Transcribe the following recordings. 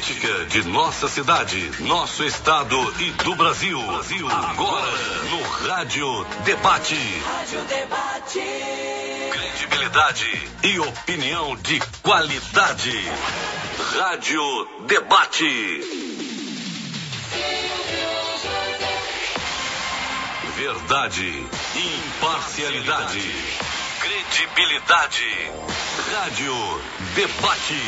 política de nossa cidade, nosso estado e do Brasil. Agora, no Rádio Debate. Rádio Debate. Credibilidade e opinião de qualidade. Rádio Debate. Verdade, imparcialidade, credibilidade. Rádio Debate.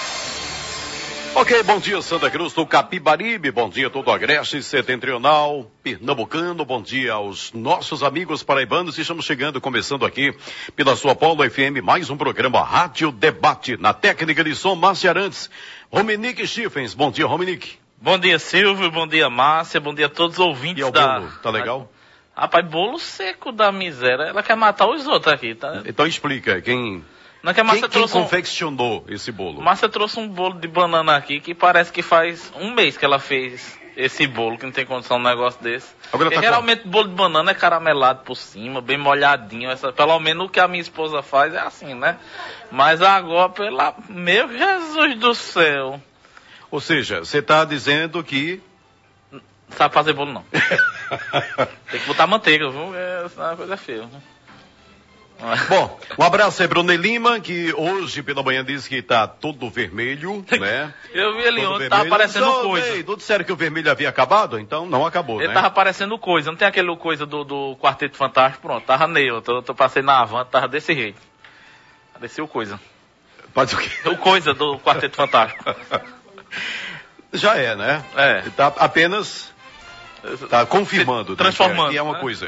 Ok, bom dia Santa Cruz do Capibaribe, bom dia todo o Agreste Setentrional, Pernambucano, bom dia aos nossos amigos paraibanos. Estamos chegando, começando aqui pela sua Polo FM, mais um programa Rádio Debate, na técnica de som, Márcia Arantes. Rominique Stephens, bom dia Rominique. Bom dia Silvio, bom dia Márcia, bom dia a todos os ouvintes. E ao bolo, tá legal? Rapaz, bolo seco da miséria, ela quer matar os outros aqui, tá? Então explica, quem confeccionou esse bolo? Márcia trouxe um bolo de banana aqui que parece que faz um mês que ela fez esse bolo, que não tem condição de um negócio desse. Porque geralmente bolo de banana é caramelado por cima, bem molhadinho. Pelo menos o que a minha esposa faz é assim, né? Mas agora, meu Jesus do céu. Ou seja, você está dizendo que... Não sabe fazer bolo, não. Tem que botar manteiga, viu? Essa coisa é feia, né? Bom, um abraço aí para o Ney Lima, que hoje pela manhã disse que tá todo vermelho, né? Eu vi ele ontem, tava aparecendo coisa. Não disseram que o vermelho havia acabado? Então não acabou, ele tava aparecendo coisa, não tem aquele coisa do Quarteto Fantástico, pronto, tava nele, eu passei na Avante, tava desse jeito. Desceu coisa. Pode o quê? O coisa do Quarteto Fantástico. Já é, né? É. Tá apenas... Tá confirmando. Transformando. Que é uma coisa.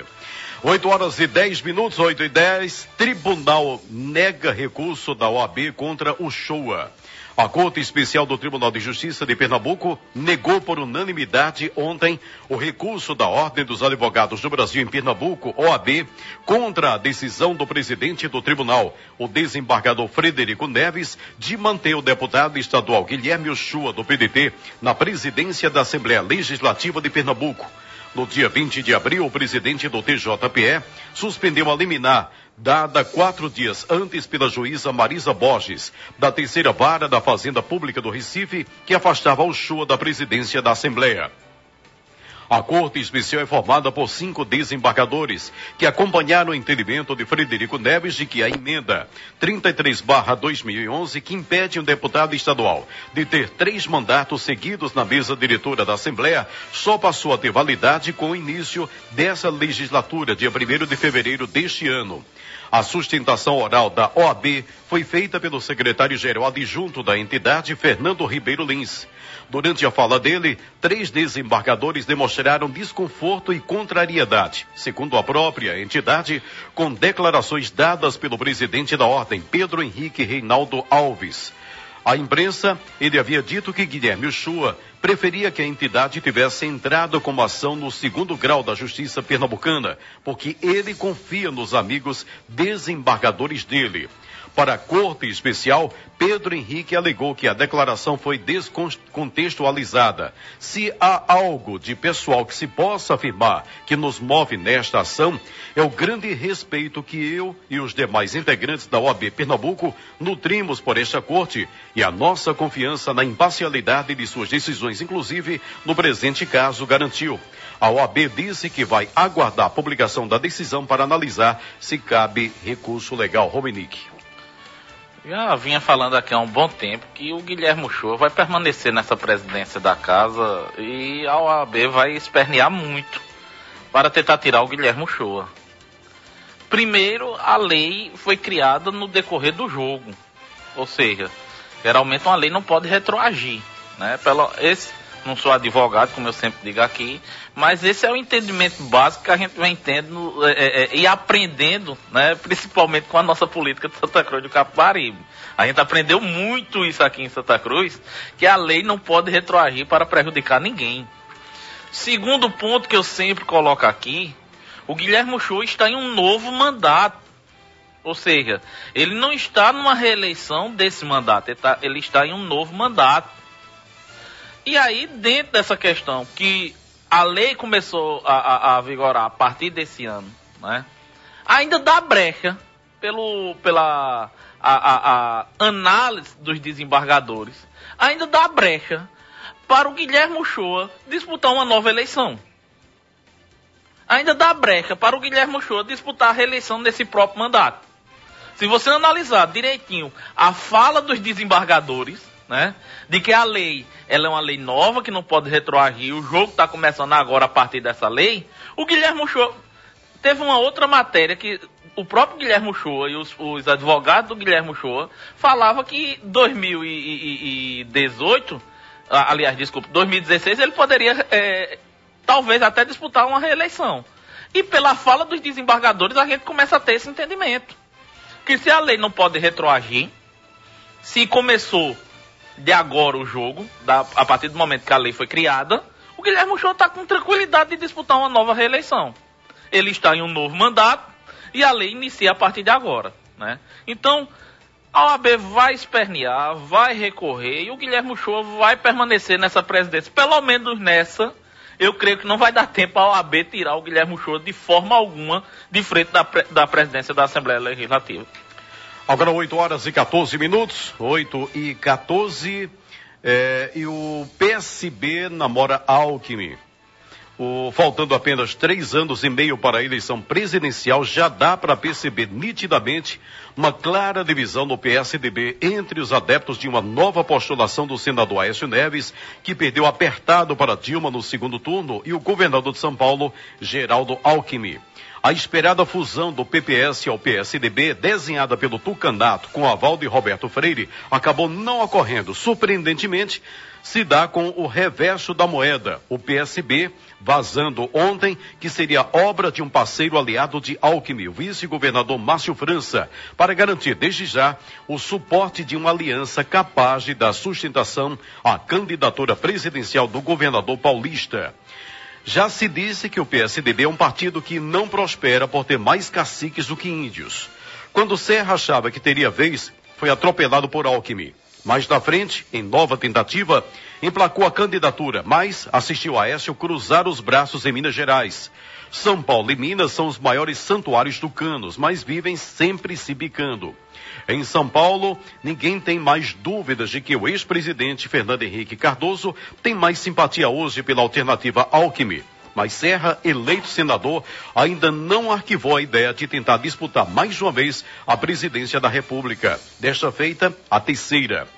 8h10, 8h10, Tribunal nega recurso da OAB contra o Shoa. A Corte Especial do Tribunal de Justiça de Pernambuco negou por unanimidade ontem o recurso da Ordem dos Advogados do Brasil em Pernambuco, OAB, contra a decisão do presidente do tribunal, o desembargador Frederico Neves, de manter o deputado estadual Guilherme Uchoa, do PDT, na presidência da Assembleia Legislativa de Pernambuco. No dia 20 de abril, o presidente do TJPE suspendeu a liminar, dada 4 dias antes pela juíza Marisa Borges, da terceira vara da Fazenda Pública do Recife, que afastava Uchoa da presidência da Assembleia. A Corte Especial é formada por 5 desembargadores, que acompanharam o entendimento de Frederico Neves de que a emenda 33/2011, que impede um deputado estadual de ter 3 mandatos seguidos na mesa diretora da Assembleia, só passou a ter validade com o início dessa legislatura, dia 1º de fevereiro deste ano. A sustentação oral da OAB foi feita pelo secretário-geral adjunto da entidade, Fernando Ribeiro Lins. Durante a fala dele, 3 desembargadores demonstraram desconforto e contrariedade, segundo a própria entidade, com declarações dadas pelo presidente da ordem, Pedro Henrique Reinaldo Alves. À imprensa, ele havia dito que Guilherme Uchoa preferia que a entidade tivesse entrado com uma ação no 2º grau da Justiça Pernambucana, porque ele confia nos amigos desembargadores dele. Para a Corte Especial, Pedro Henrique alegou que a declaração foi descontextualizada. Se há algo de pessoal que se possa afirmar que nos move nesta ação, é o grande respeito que eu e os demais integrantes da OAB Pernambuco nutrimos por esta Corte e a nossa confiança na imparcialidade de suas decisões, inclusive no presente caso, garantiu. A OAB disse que vai aguardar a publicação da decisão para analisar se cabe recurso legal. Rominique. Já vinha falando aqui há um bom tempo que o Guilherme Uchoa vai permanecer nessa presidência da casa e a OAB vai espernear muito para tentar tirar o Guilherme Uchoa. Primeiro, a lei foi criada no decorrer do jogo, ou seja, geralmente uma lei não pode retroagir, né? Não sou advogado, como eu sempre digo aqui, mas esse é o entendimento básico que a gente vem tendo e aprendendo, né, principalmente com a nossa política de Santa Cruz do Capibaribe. A gente aprendeu muito isso aqui em Santa Cruz, que a lei não pode retroagir para prejudicar ninguém. Segundo ponto que eu sempre coloco aqui, o Guilherme Uchoa está em um novo mandato. Ou seja, ele não está numa reeleição desse mandato, ele está em um novo mandato. E aí, dentro dessa questão, que a lei começou a vigorar a partir desse ano, né? Ainda dá brecha pela análise dos desembargadores, ainda dá brecha para o Guilherme Uchoa disputar uma nova eleição. Ainda dá brecha para o Guilherme Uchoa disputar a reeleição nesse próprio mandato. Se você analisar direitinho a fala dos desembargadores, né, de que a lei ela é uma lei nova, que não pode retroagir, o jogo está começando agora a partir dessa lei, o Guilherme Uchoa teve uma outra matéria que o próprio Guilherme Uchoa e os advogados do Guilherme Uchoa falavam que 2018, aliás, desculpa, 2016, ele poderia talvez até disputar uma reeleição. E pela fala dos desembargadores, a gente começa a ter esse entendimento. Que se a lei não pode retroagir, se começou de agora o jogo, a partir do momento que a lei foi criada, o Guilherme Uchoa está com tranquilidade de disputar uma nova reeleição. Ele está em um novo mandato e a lei inicia a partir de agora, né? Então, a OAB vai espernear, vai recorrer e o Guilherme Uchoa vai permanecer nessa presidência. Pelo menos nessa, eu creio que não vai dar tempo a OAB tirar o Guilherme Uchoa de forma alguma de frente da presidência da Assembleia Legislativa. Agora 8h14, 8h14, e o PSB namora Alckmin. Faltando apenas 3 anos e meio para a eleição presidencial, já dá para perceber nitidamente uma clara divisão no PSDB entre os adeptos de uma nova postulação do senador Aécio Neves, que perdeu apertado para Dilma no segundo turno, e o governador de São Paulo, Geraldo Alckmin. A esperada fusão do PPS ao PSDB, desenhada pelo Tucanato com o aval de Roberto Freire, acabou não ocorrendo. Surpreendentemente, se dá com o reverso da moeda, o PSB vazando ontem que seria obra de um parceiro aliado de Alckmin, o vice-governador Márcio França, para garantir desde já o suporte de uma aliança capaz de dar sustentação à candidatura presidencial do governador paulista. Já se disse que o PSDB é um partido que não prospera por ter mais caciques do que índios. Quando Serra achava que teria vez, foi atropelado por Alckmin. Mais na frente, em nova tentativa, emplacou a candidatura, mas assistiu a Aécio cruzar os braços em Minas Gerais. São Paulo e Minas são os maiores santuários tucanos, mas vivem sempre se bicando. Em São Paulo, ninguém tem mais dúvidas de que o ex-presidente Fernando Henrique Cardoso tem mais simpatia hoje pela alternativa Alckmin. Mas Serra, eleito senador, ainda não arquivou a ideia de tentar disputar mais uma vez a presidência da República. Desta feita, a terceira.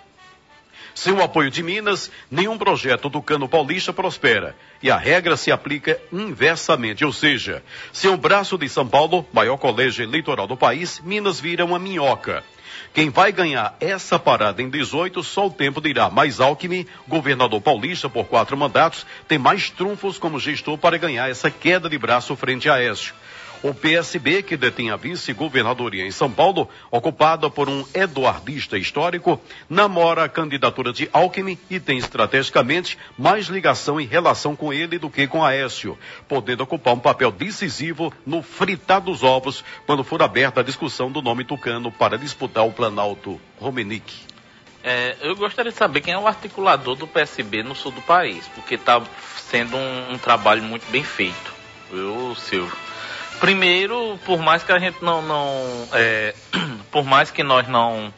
Sem o apoio de Minas, nenhum projeto tucano paulista prospera. E a regra se aplica inversamente, ou seja, sem o braço de São Paulo, maior colégio eleitoral do país, Minas vira uma minhoca. Quem vai ganhar essa parada em 18, só o tempo dirá. Mas Alckmin, governador paulista por 4 mandatos, tem mais trunfos como gestor para ganhar essa queda de braço frente a Aécio. O PSB, que detém a vice-governadoria em São Paulo, ocupada por um eduardista histórico, namora a candidatura de Alckmin e tem estrategicamente mais ligação em relação com ele do que com Aécio, podendo ocupar um papel decisivo no fritar dos ovos quando for aberta a discussão do nome tucano para disputar o Planalto. Romenick. Eu gostaria de saber quem é o articulador do PSB no sul do país, porque está sendo um trabalho muito bem feito. Silvio. Primeiro, por mais que a gente por mais que nós não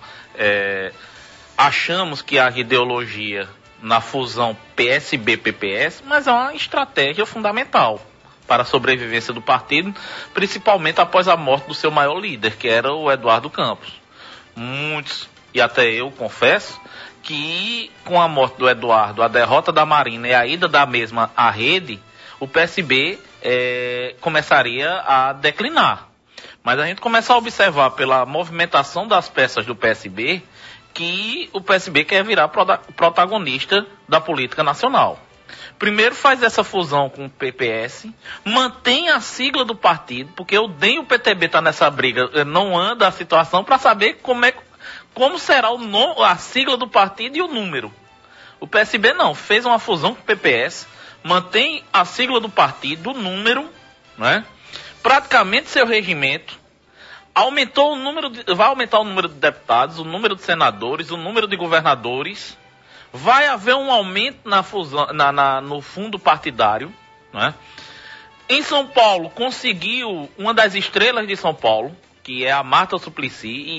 achamos que haja ideologia na fusão PSB-PPS, mas é uma estratégia fundamental para a sobrevivência do partido, principalmente após a morte do seu maior líder, que era o Eduardo Campos. Muitos, e até eu confesso, que com a morte do Eduardo, a derrota da Marina e a ida da mesma à rede, o PSB começaria a declinar. Mas a gente começa a observar pela movimentação das peças do PSB que o PSB quer virar protagonista da política nacional. Primeiro faz essa fusão com o PPS, mantém a sigla do partido, porque o DEM e o PTB tá nessa briga, não anda a situação para saber como será a sigla do partido e o número. O PSB não, fez uma fusão com o PPS, mantém a sigla do partido, o número, né? Praticamente seu regimento, vai aumentar o número de deputados, o número de senadores, o número de governadores, vai haver um aumento na fusão, no fundo partidário, né? Em São Paulo, conseguiu uma das estrelas de São Paulo, que é a Marta Suplicy, e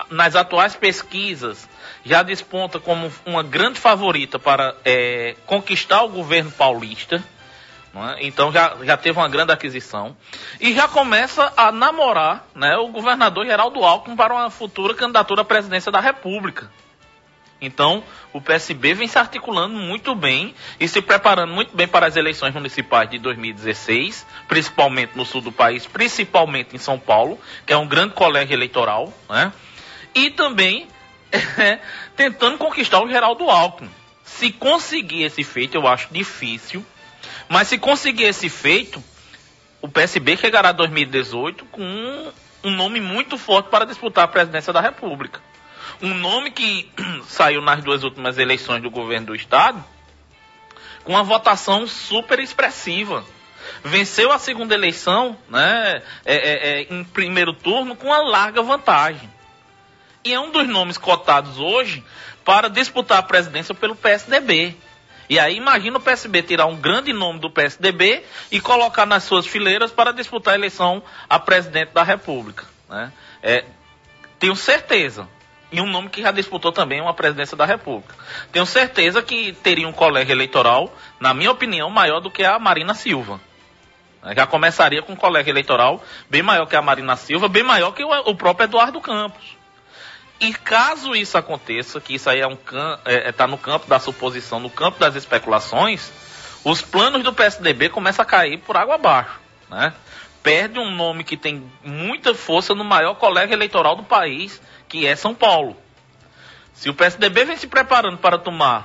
nas atuais pesquisas, já desponta como uma grande favorita para conquistar o governo paulista. Não é? Então já teve uma grande aquisição. E já começa a namorar, né, o governador Geraldo Alckmin para uma futura candidatura à presidência da República. Então, o PSB vem se articulando muito bem e se preparando muito bem para as eleições municipais de 2016, principalmente no sul do país, principalmente em São Paulo, que é um grande colégio eleitoral, né? E também tentando conquistar o Geraldo Alckmin. Se conseguir esse feito, eu acho difícil, mas se conseguir esse feito, o PSB chegará a 2018 com um nome muito forte para disputar a presidência da República. Um nome que saiu nas 2 últimas eleições do governo do estado com uma votação super expressiva. Venceu a segunda eleição, né, em primeiro turno com uma larga vantagem. E é um dos nomes cotados hoje para disputar a presidência pelo PSDB. E aí imagina o PSB tirar um grande nome do PSDB e colocar nas suas fileiras para disputar a eleição a presidente da República. Né? Tenho certeza. E um nome que já disputou também uma presidência da República. Tenho certeza que teria um colégio eleitoral, na minha opinião, maior do que a Marina Silva. Já começaria com um colégio eleitoral bem maior que a Marina Silva, bem maior que o próprio Eduardo Campos. E caso isso aconteça, que isso aí está no campo da suposição, no campo das especulações, os planos do PSDB começam a cair por água abaixo. Né? Perde um nome que tem muita força no maior colégio eleitoral do país, que é São Paulo. Se o PSDB vem se preparando para tomar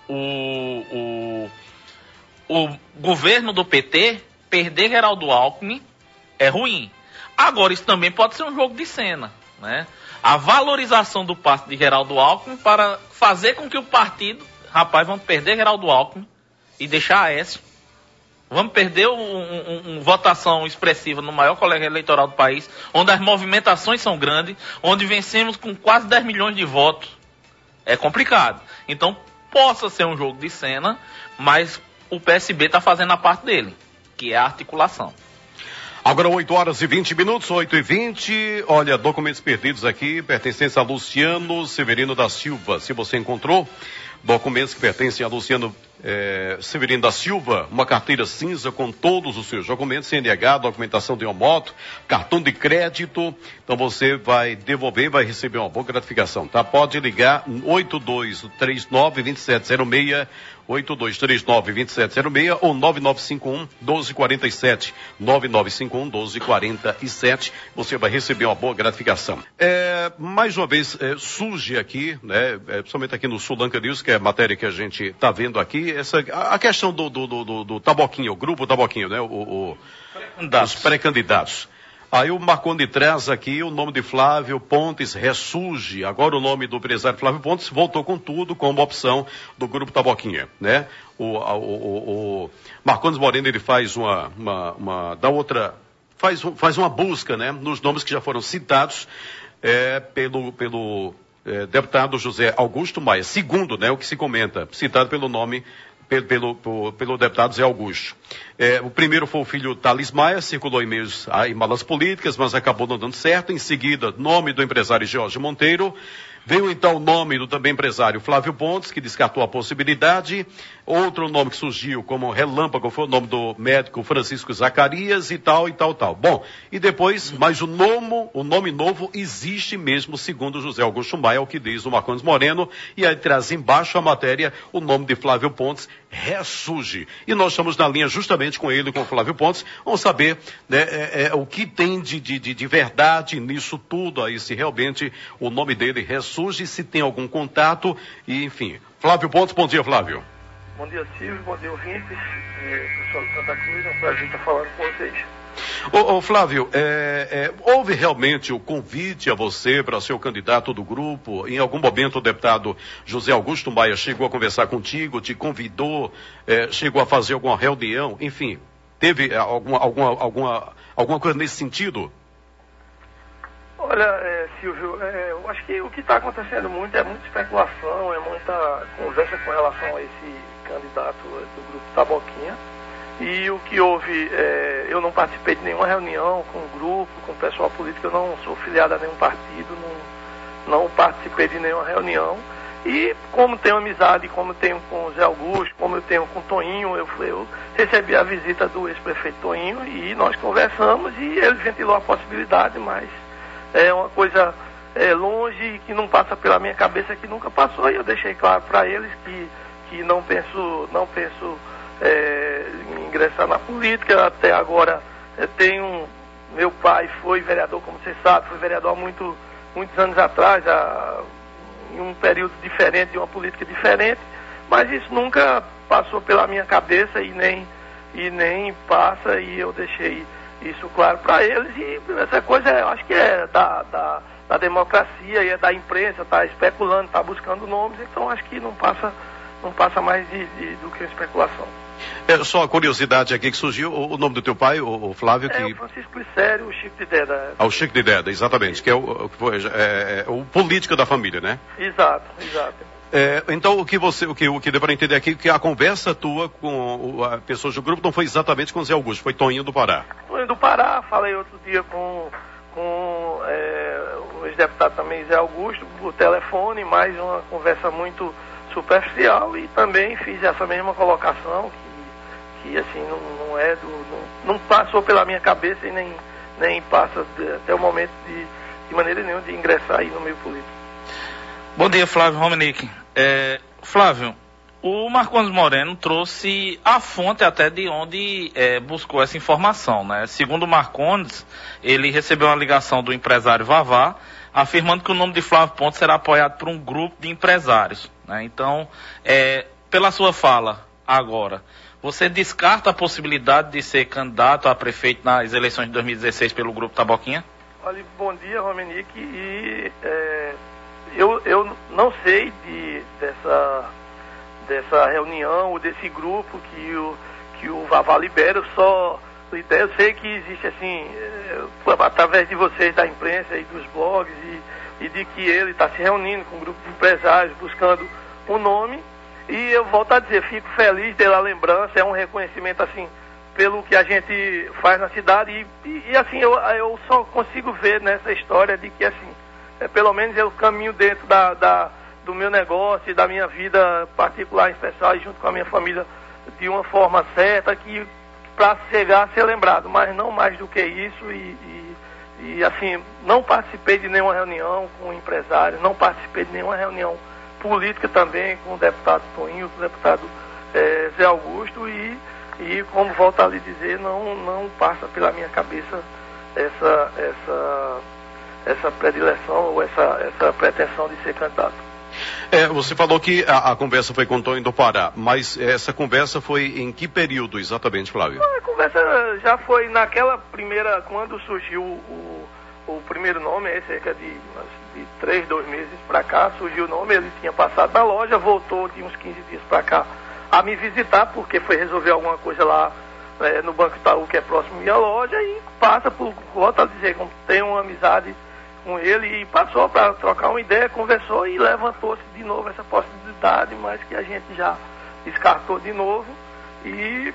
o governo do PT, perder Geraldo Alckmin é ruim. Agora, isso também pode ser um jogo de cena, né? A valorização do passe de Geraldo Alckmin para fazer com que o partido, vamos perder Geraldo Alckmin e deixar Aécio. Vamos perder uma votação expressiva no maior colégio eleitoral do país, onde as movimentações são grandes, onde vencemos com quase 10 milhões de votos. É complicado. Então, possa ser um jogo de cena, mas o PSB está fazendo a parte dele, que é a articulação. Agora 8 horas e 20 minutos, 8h20. Olha, documentos perdidos aqui, pertencentes a Luciano Severino da Silva. Se você encontrou documentos que pertencem a Luciano Severino da Silva, uma carteira cinza com todos os seus documentos, CNH, documentação de uma moto, cartão de crédito, então você vai devolver e vai receber uma boa gratificação, tá? Pode ligar 8239-2706, 8239-2706 ou 9951-1247, 9951-1247, você vai receber uma boa gratificação. Mais uma vez, surge aqui, né, principalmente aqui no Sulanca News, que é a matéria que a gente está vendo aqui, a questão do Taboquinho, o grupo Taboquinho, né? Os pré-candidatos. Aí o Marconi traz aqui o nome de Flávio Pontes, ressurge. Agora o nome do empresário Flávio Pontes voltou com tudo como opção do grupo Taboquinha, né? O Marcondes Moreno, ele faz faz uma busca, né? Nos nomes que já foram citados pelo deputado José Augusto Maia, segundo, né, o que se comenta, citado pelo nome, pelo deputado Zé Augusto. O primeiro foi o filho Thales Maia, circulou e-mails em malas políticas, mas acabou não dando certo. Em seguida, nome do empresário Jorge Monteiro. Veio então o nome do também empresário Flávio Pontes, que descartou a possibilidade. Outro nome que surgiu como relâmpago foi o nome do médico Francisco Zacarias e tal. Bom, e depois, mas o nome novo existe mesmo, segundo José Augusto Maia, o que diz o Marcondes Moreno, e aí traz embaixo a matéria, o nome de Flávio Pontes ressurge. E nós estamos na linha justamente com ele, com o Flávio Pontes, vamos saber, né, o que tem de verdade nisso tudo aí, se realmente o nome dele ressurge, se tem algum contato, e enfim. Flávio Pontes, bom dia, Flávio. Bom dia, Silvio, bom dia, ouvintes, pessoal de Santa Cruz, é um prazer estar falando com vocês. Flávio, houve realmente o convite a você para ser o candidato do grupo? Em algum momento o deputado José Augusto Maia chegou a conversar contigo, te convidou, chegou a fazer alguma reunião, enfim, teve alguma coisa nesse sentido? Olha, Silvio, eu acho que o que está acontecendo muito é muita especulação, é muita conversa com relação a esse candidato do grupo Taboquinha. E o que houve, eu não participei de nenhuma reunião com o grupo, com o pessoal político, eu não sou filiado a nenhum partido, não participei de nenhuma reunião. E como tenho amizade, como tenho com o Zé Augusto, como eu tenho com o Toinho, eu recebi a visita do ex-prefeito Toinho e nós conversamos e ele ventilou a possibilidade, mas é uma coisa longe, que não passa pela minha cabeça, que nunca passou, e eu deixei claro para eles que não penso em ingressar na política. Até agora meu pai foi vereador, como você sabe, foi vereador há muitos anos atrás, em um período diferente, de uma política diferente, mas isso nunca passou pela minha cabeça e nem passa, e eu deixei isso claro para eles. E essa coisa, eu acho que é da democracia e é da imprensa, tá especulando, tá buscando nomes, então acho que não passa mais do que uma especulação. Só a curiosidade aqui que surgiu, o nome do teu pai, o Flávio, o Francisco Glicério, o Chico de Deda. O Chico de Deda, exatamente, que é o político da família, né? Exato. Então, o que deu para entender aqui, que a conversa tua com as pessoas do grupo não foi exatamente com o Zé Augusto, foi Toinho do Pará. Toinho do Pará, falei outro dia com o ex-deputado também, Zé Augusto, por telefone, mais uma conversa muito superficial, e também fiz essa mesma colocação, que assim, não passou pela minha cabeça e nem passa até o momento de maneira nenhuma de ingressar aí no meio político. Bom dia, Flávio Romenick. Flávio, o Marcondes Moreno trouxe a fonte até de onde buscou essa informação, né? Segundo o Marcondes, ele recebeu uma ligação do empresário Vavá, afirmando que o nome de Flávio Pontes será apoiado por um grupo de empresários, né? Então, pela sua fala agora, você descarta a possibilidade de ser candidato a prefeito nas eleições de 2016 pelo Grupo Taboquinha? Olha, bom dia, Romenick, e eu não sei dessa reunião ou desse grupo que o Vavá libera, eu sei que existe assim, através de vocês da imprensa e dos blogs, e de que ele está se reunindo com um grupo de empresários buscando um nome. E eu volto a dizer, fico feliz pela lembrança, é um reconhecimento assim, pelo que a gente faz na cidade, e assim, eu só consigo ver nessa história de que assim, pelo menos eu caminho dentro do meu negócio e da minha vida particular, em especial, e junto com a minha família, de uma forma certa, que para chegar a ser lembrado, mas não mais do que isso, e assim, não participei de nenhuma reunião com empresários, não participei de nenhuma reunião política também com o deputado Toinho, com o deputado Zé Augusto, e como volto a lhe dizer, não passa pela minha cabeça essa predileção ou essa pretensão de ser candidato. Você falou que a conversa foi com o Toinho do Pará, mas essa conversa foi em que período exatamente, Flávio? A conversa já foi naquela primeira, quando surgiu o primeiro nome, cerca de 2 meses para cá, surgiu o nome, ele tinha passado na loja, voltou de uns 15 dias para cá a me visitar, porque foi resolver alguma coisa lá no Banco Itaú, que é próximo à minha loja, e passa por, volta a dizer, tem uma amizade com ele, e passou para trocar uma ideia, conversou e levantou-se de novo essa possibilidade, mas que a gente já descartou de novo, e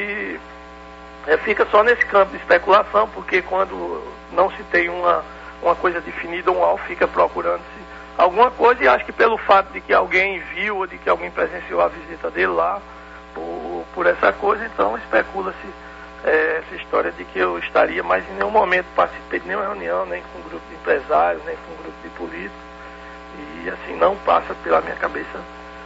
fica só nesse campo de especulação, porque quando não se tem uma coisa definida, um alvo, fica procurando-se alguma coisa, e acho que pelo fato de que alguém viu ou de que alguém presenciou a visita dele lá, por essa coisa, então especula-se essa história de que eu estaria, mas em nenhum momento participei de nenhuma reunião, nem com um grupo de empresários, nem com um grupo de políticos, e assim, não passa pela minha cabeça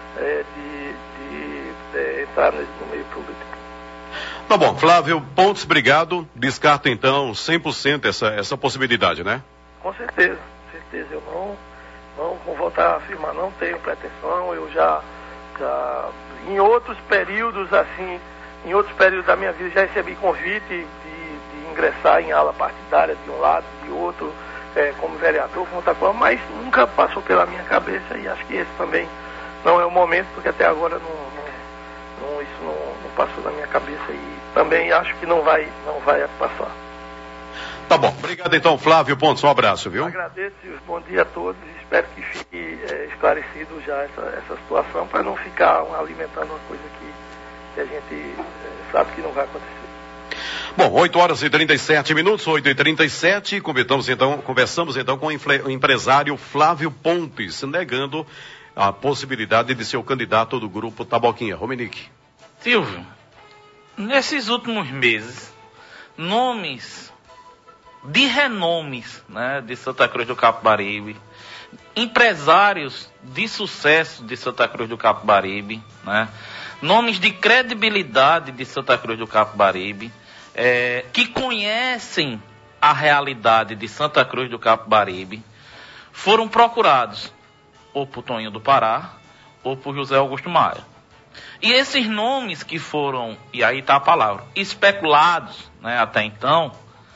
de entrar no meio político. Tá bom, Flávio Pontes, obrigado. Descarta então 100% essa possibilidade, né? Com certeza, eu não vou voltar a afirmar, não tenho pretensão, eu já em outros períodos assim, em outros períodos da minha vida já recebi convite de ingressar em ala partidária de um lado, de outro, como vereador, como outra coisa, mas nunca passou pela minha cabeça, e acho que esse também não é o momento, porque até agora isso não passou na minha cabeça, e também acho que não vai passar. Tá bom, obrigado então, Flávio Pontes, um abraço, viu? Agradeço, bom dia a todos, espero que fique esclarecido já essa situação, para não ficar alimentando uma coisa que a gente sabe que não vai acontecer. Bom, 8h37, 8h37, conversamos então com o empresário Flávio Pontes, negando a possibilidade de ser o candidato do grupo Taboquinha. Romenique. Silvio, nesses últimos meses, nomes de renomes, né, de Santa Cruz do Capibaribe, empresários de sucesso de Santa Cruz do Capibaribe, né, nomes de credibilidade de Santa Cruz do Capibaribe, que conhecem a realidade de Santa Cruz do Capibaribe, foram procurados ou por Toninho do Pará ou por José Augusto Maia. E esses nomes que foram, e aí está a palavra, especulados, né, até então,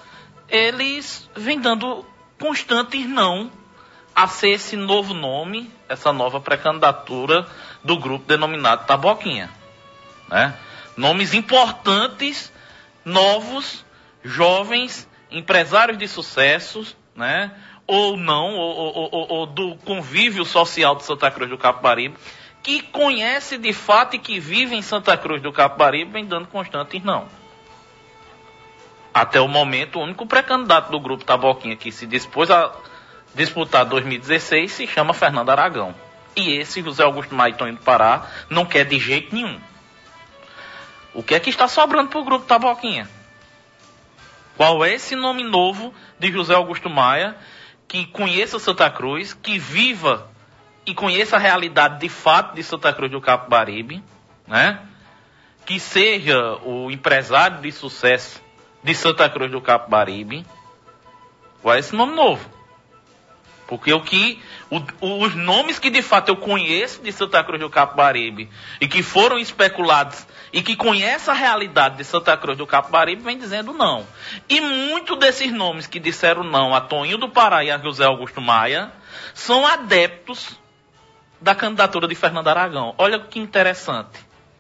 eles vêm dando constantes não a ser esse novo nome, essa nova pré-candidatura do grupo denominado Taboquinha, né? Nomes importantes, novos, jovens, empresários de sucessos, né? Ou não, ou do convívio social de Santa Cruz do Capibaribe, que conhece de fato e que vive em Santa Cruz do Capibaribe, vem dando constantes não. Até o momento, o único pré-candidato do grupo Taboquinha que se dispôs a disputar 2016 se chama Fernando Aragão. E esse, José Augusto Maia e Toninho do Pará, não quer de jeito nenhum. O que é que está sobrando para o grupo Taboquinha? Qual é esse nome novo de José Augusto Maia, que conheça Santa Cruz, que viva e conheça a realidade de fato de Santa Cruz do Capibaribe, né? Que seja o empresário de sucesso de Santa Cruz do Capibaribe? Qual é esse nome novo? Porque os nomes que de fato eu conheço de Santa Cruz do Capibaribe e que foram especulados e que conhecem a realidade de Santa Cruz do Capibaribe vem dizendo não. E muitos desses nomes que disseram não a Toninho do Pará e a José Augusto Maia são adeptos da candidatura de Fernando Aragão. Olha que interessante.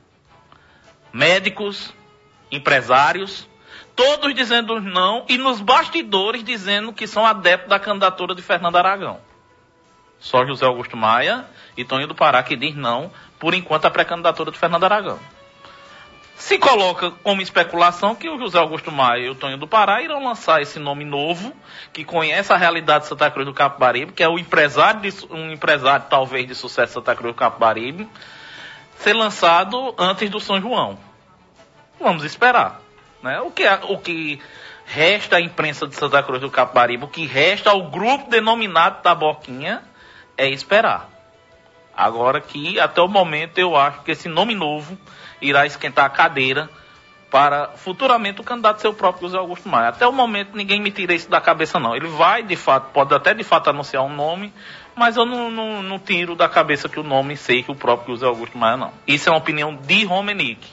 Médicos, empresários, todos dizendo não e nos bastidores dizendo que são adeptos da candidatura de Fernando Aragão. Só José Augusto Maia e Toninho do Pará que diz não, por enquanto, a pré-candidatura de Fernando Aragão. Se coloca como especulação que o José Augusto Maia e o Toninho do Pará irão lançar esse nome novo, que conhece a realidade de Santa Cruz do Capibaribe, que é um empresário talvez de sucesso de Santa Cruz do Capibaribe, ser lançado antes do São João. Vamos esperar. Né? O que resta à imprensa de Santa Cruz do Capibaribe, o que resta ao grupo denominado Taboquinha, é esperar. Agora que, até o momento, eu acho que esse nome novo irá esquentar a cadeira para futuramente o candidato ser o próprio José Augusto Maia. Até o momento ninguém me tira isso da cabeça não. Ele vai, de fato, pode até de fato anunciar um nome, mas eu não tiro da cabeça que o nome seja o próprio José Augusto Maia, não. Isso é uma opinião de Romenique.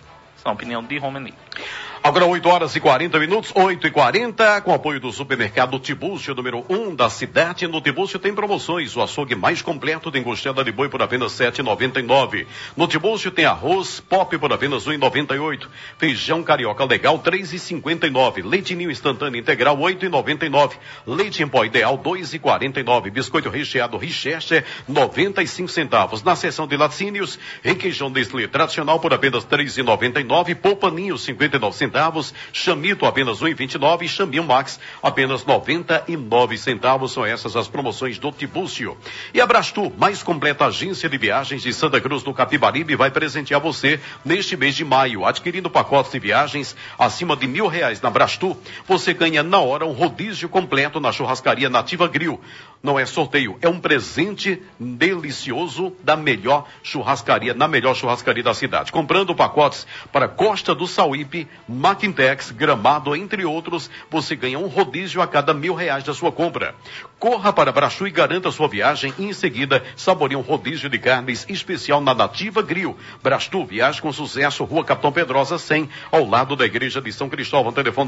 Agora 8h40, 8h40, com apoio do supermercado Tibúcio, número 1 da cidade. No Tibúcio tem promoções, o açougue mais completo tem costela de boi por apenas R$ 7,99. No Tibúcio tem arroz pop por apenas R$ 1,98. Feijão carioca legal R$ 3,59. Leite ninho instantâneo integral R$ 8,99. Leite em pó ideal R$ 2,49. Biscoito recheado Richester 95 centavos. Na seção de laticínios, requeijão Nestlé tradicional por apenas R$ 3,99. Polpa Ninho 59 centavos. Chamito apenas R$ 1,29 e Chaminho Max apenas 99 centavos. São essas as promoções do Tibúcio. E a Brastu, mais completa agência de viagens de Santa Cruz do Capibaribe, vai presentear você neste mês de maio. Adquirindo pacotes de viagens acima de R$ 1.000 na Brastu, você ganha na hora um rodízio completo na churrascaria Nativa Grill. Não é sorteio, é um presente delicioso da melhor churrascaria, na melhor churrascaria da cidade. Comprando pacotes para Costa do Sauípe, Maquintex, Gramado, entre outros, você ganha um rodízio a cada R$ 1.000 da sua compra. Corra para Brachu e garanta sua viagem e em seguida saboreie um rodízio de carnes especial na Nativa Grill. Brachu, viagem com sucesso, Rua Capitão Pedrosa 100, ao lado da Igreja de São Cristóvão. Telefone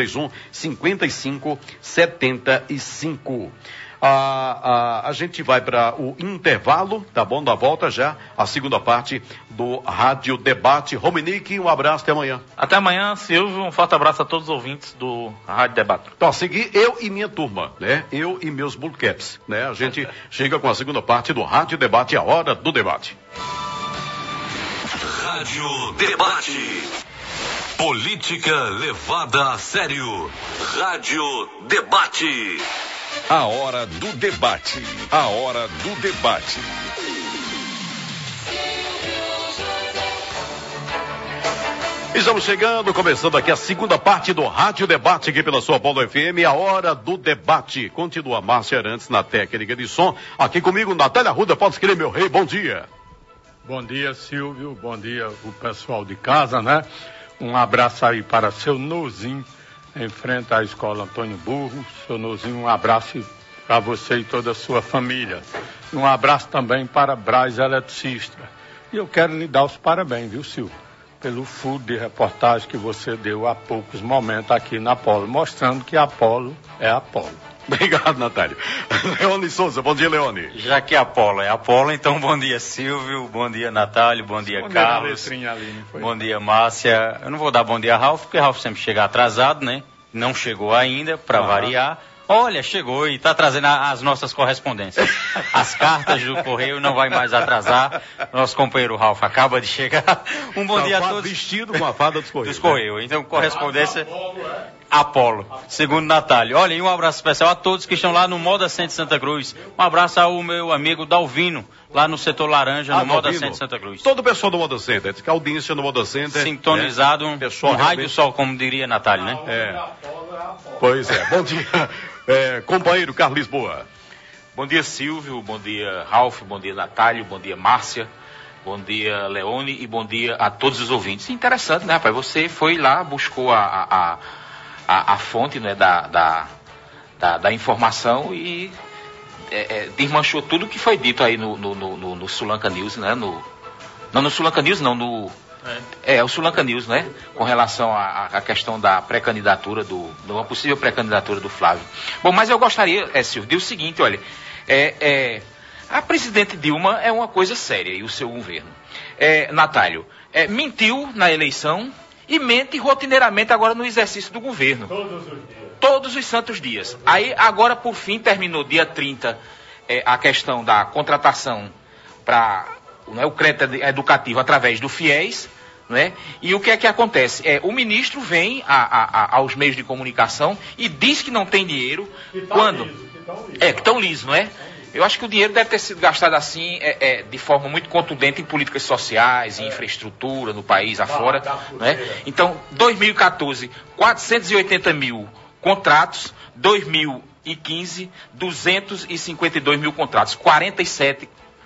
3731-5575. A gente vai para o intervalo, tá bom? Na volta já, a segunda parte do Rádio Debate. Romenique, um abraço, até amanhã. Até amanhã, Silvio, um forte abraço a todos os ouvintes do Rádio Debate. Então, a seguir, eu e minha turma, né? Eu e meus bullcaps, né? A gente chega com a segunda parte do Rádio Debate, a hora do debate. Rádio Debate. Política levada a sério. Rádio Debate. A hora do debate. A hora do debate. Estamos chegando, começando aqui a segunda parte do Rádio Debate aqui pela sua Polo FM, a hora do debate. Continua Márcia Arantes na técnica de som. Aqui comigo, Natália Arruda, pode escrever, meu rei, bom dia. Bom dia, Silvio, bom dia o pessoal de casa, né? Um abraço aí para seu Nozinho, em frente à escola Antônio Burro. Seu Nozinho, um abraço para você e toda a sua família. Um abraço também para Braz Eletricista. E eu quero lhe dar os parabéns, viu, Silvio? Pelo furo de reportagem que você deu há poucos momentos aqui na Apolo, mostrando que Apolo é Apolo. Obrigado, Natália. Leone Souza, bom dia, Leone. Já que Apolo é Apolo, então bom dia, Silvio, bom dia, Natália, bom dia, Carlos, bom dia, Márcia. Eu não vou dar bom dia a Ralf, porque Ralf sempre chega atrasado, né? Não chegou ainda, para variar. Olha, chegou e está trazendo as nossas correspondências. As cartas do correio não vai mais atrasar. Nosso companheiro Ralf acaba de chegar. Um bom dia a todos. Vestido com a fada dos correios. Dos correios. Então, correspondência Apolo, segundo Natália. Olha, e um abraço especial a todos que estão lá no Moda Center Santa Cruz. Um abraço ao meu amigo Dalvino, lá no setor laranja, no Moda Center Santa Cruz. Todo o pessoal do Moda Center, a audiência no Moda Center. Sintonizado, né? Um raio do sol, como diria Natália, né? Pois é, bom dia. Companheiro Carlos Lisboa. Bom dia, Silvio, bom dia, Ralf, bom dia, Natália, bom dia, Márcia, bom dia, Leone e bom dia a todos os ouvintes. Interessante, né, rapaz? Você foi lá, buscou a fonte, né, da informação e desmanchou tudo que foi dito aí no Sulanca News, né? Não no Sulanca News, não, o Sulanca News, né? Com relação à questão da pré-candidatura, de uma possível pré-candidatura do Flávio. Bom, mas eu gostaria, Silvio, de o seguinte, olha, a presidente Dilma é uma coisa séria e o seu governo. Natálio, mentiu na eleição e mente rotineiramente agora no exercício do governo. Todos os santos dias. Aí, agora, por fim, terminou dia 30 a questão da contratação para o crédito educativo através do FIES, não é? E o que é que acontece? O ministro vem aos meios de comunicação e diz que não tem dinheiro quando... que estão liso, não é? Eu acho que o dinheiro deve ter sido gastado assim, de forma muito contundente em políticas sociais, em infraestrutura no país afora, não é? Então, 2014, 480 mil contratos, 2015, 252 mil contratos, 47%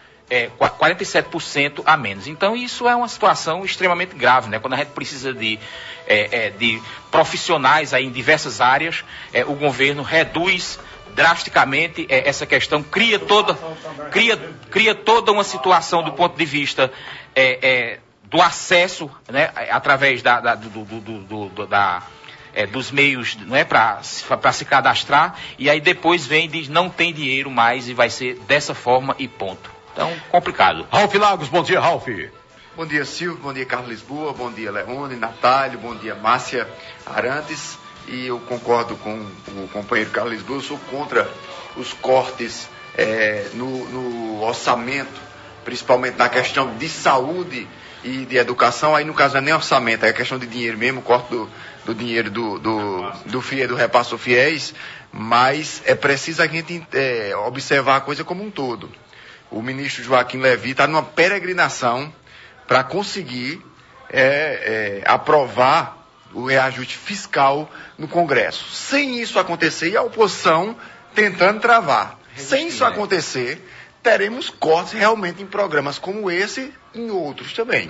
a menos. Então, isso é uma situação extremamente grave, né? Quando a gente precisa de profissionais aí em diversas áreas, o governo reduz drasticamente essa questão, cria toda uma situação do ponto de vista do acesso, né? Através dos meios, não é, para se cadastrar, e aí depois vem e diz não tem dinheiro mais e vai ser dessa forma e ponto. Então, complicado. Ralf Lagos, bom dia, Ralf. Bom dia, Silvio, bom dia, Carlos Lisboa, bom dia, Leone, Natália, bom dia, Márcia Arantes, e eu concordo com o companheiro Carlos Lisboa, eu sou contra os cortes no orçamento, principalmente na questão de saúde e de educação. Aí no caso não é nem orçamento, é questão de dinheiro mesmo, corte do dinheiro do FIE, do repasso do FIES, mas é preciso a gente observar a coisa como um todo. O ministro Joaquim Levy está numa peregrinação para conseguir aprovar o reajuste fiscal no Congresso. Sem isso acontecer, e a oposição tentando travar. Sem isso acontecer, teremos cortes realmente em programas como esse e em outros também.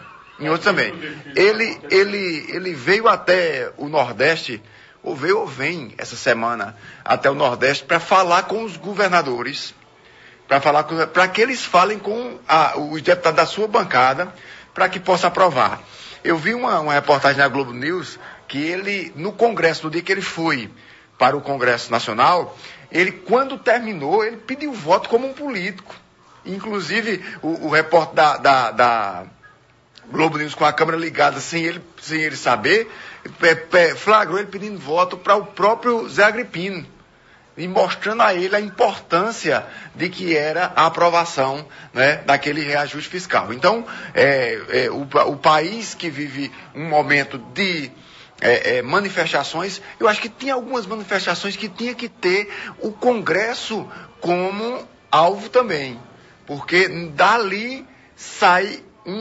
Ele veio até o Nordeste, ou vem essa semana até o Nordeste para falar com os governadores, para que eles falem com os deputados da sua bancada, para que possa aprovar. Eu vi uma reportagem na Globo News que ele, no Congresso, no dia que ele foi para o Congresso Nacional, ele, quando terminou, ele pediu voto como um político. Inclusive, o repórter da Globo News com a câmera ligada, sem ele saber, flagrou ele pedindo voto para o próprio Zé Agripino, e mostrando a ele a importância de que era a aprovação, né, daquele reajuste fiscal. Então, o país que vive um momento de manifestações. Eu acho que tinha algumas manifestações que tinha que ter o Congresso como alvo também, porque dali sai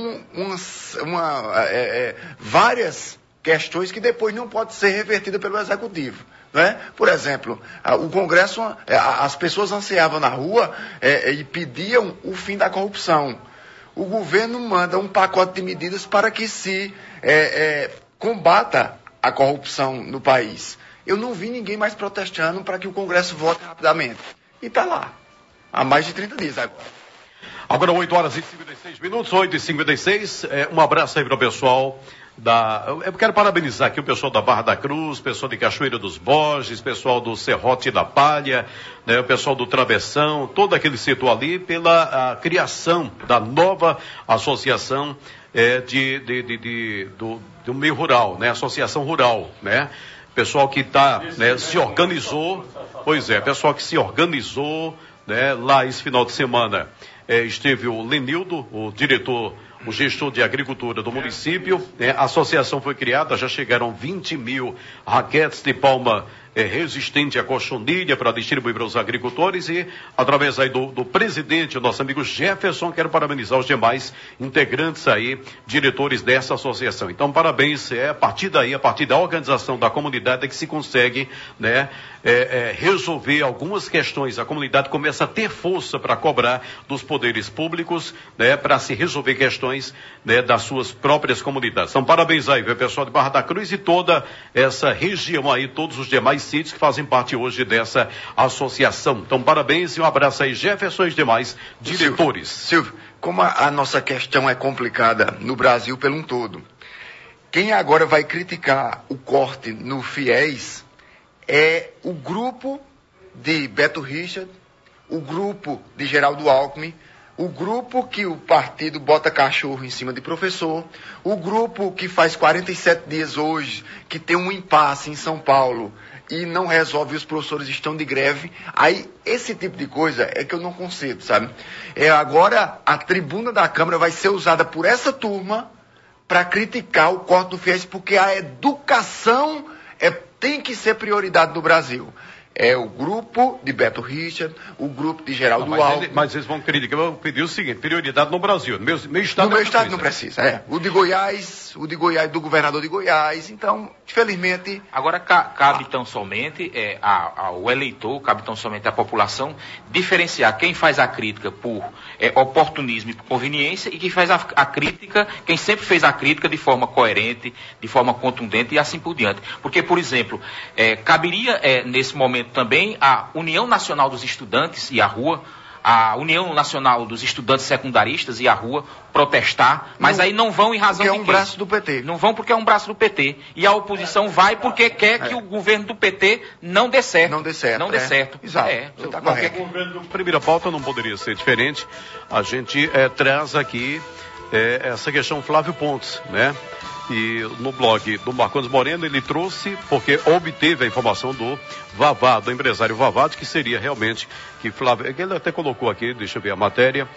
várias questões que depois não podem ser revertidas pelo Executivo. Né? Por exemplo, o Congresso, as pessoas ansiavam na rua e pediam o fim da corrupção. O governo manda um pacote de medidas para que se combata a corrupção no país. Eu não vi ninguém mais protestando para que o Congresso vote rapidamente. E está lá, há mais de 30 dias agora. Agora 8 horas e 56 minutos, 8h56. Um abraço aí para o pessoal eu quero parabenizar aqui o pessoal da Barra da Cruz, pessoal de Cachoeira dos Borges, pessoal do Serrote da Palha, né, o pessoal do Travessão, todo aquele setor ali pela criação da nova associação do meio rural, né, associação rural, né, pessoal que se organizou, pessoal que se organizou, né, lá esse final de semana. Esteve o Lenildo, o diretor, o gestor de agricultura do município, a associação foi criada, já chegaram 20 mil raquetes de palma resistente à cochonilha para distribuir para os agricultores e, através aí do presidente, o nosso amigo Jefferson, quero parabenizar os demais integrantes aí, diretores dessa associação. Então, parabéns, a partir daí, a partir da organização da comunidade é que se consegue, né, resolver algumas questões. A comunidade começa a ter força para cobrar dos poderes públicos, né, para se resolver questões, né, das suas próprias comunidades. Então, parabéns aí, viu, pessoal de Barra da Cruz e toda essa região aí, todos os demais sítios que fazem parte hoje dessa associação. Então, parabéns e um abraço aí, Jefferson e os demais diretores. Silvio, como a nossa questão é complicada no Brasil pelo um todo, quem agora vai criticar o corte no FIES é o grupo de Beto Richa, o grupo de Geraldo Alckmin, o grupo que o partido bota cachorro em cima de professor, o grupo que faz 47 dias hoje, que tem um impasse em São Paulo e não resolve, os professores estão de greve. Aí, esse tipo de coisa é que eu não concedo, sabe? Agora, a tribuna da Câmara vai ser usada por essa turma para criticar o corte do FIES, porque a educação tem que ser prioridade no Brasil. É o grupo de Beto Richa, o grupo de Geraldo Alckmin. Mas eles vão criticar, eu vou pedir o seguinte, prioridade no Brasil. Meu estado no meu estado não precisa. O de Goiás, do governador de Goiás, então, infelizmente... Agora, cabe tão somente ao eleitor, cabe tão somente à população, diferenciar quem faz a crítica por oportunismo e por conveniência e quem faz a crítica, quem sempre fez a crítica de forma coerente, de forma contundente e assim por diante. Porque, por exemplo, caberia nesse momento também a União Nacional dos Estudantes e a rua, a União Nacional dos Estudantes Secundaristas e a rua protestar, mas aí não vão em razão de quê? Porque é um braço do PT. Não vão porque é um braço do PT. E a oposição vai porque quer que o governo do PT não dê certo. Não dê certo. Não dê certo. Exato. Tá correto. O governo, primeira pauta não poderia ser diferente. A gente traz aqui essa questão Flávio Pontes, né? E no blog do Marcondes Moreno ele trouxe, porque obteve a informação do Vavá, do empresário Vavá, de que seria realmente que Flávio, ele até colocou aqui, deixa eu ver a matéria,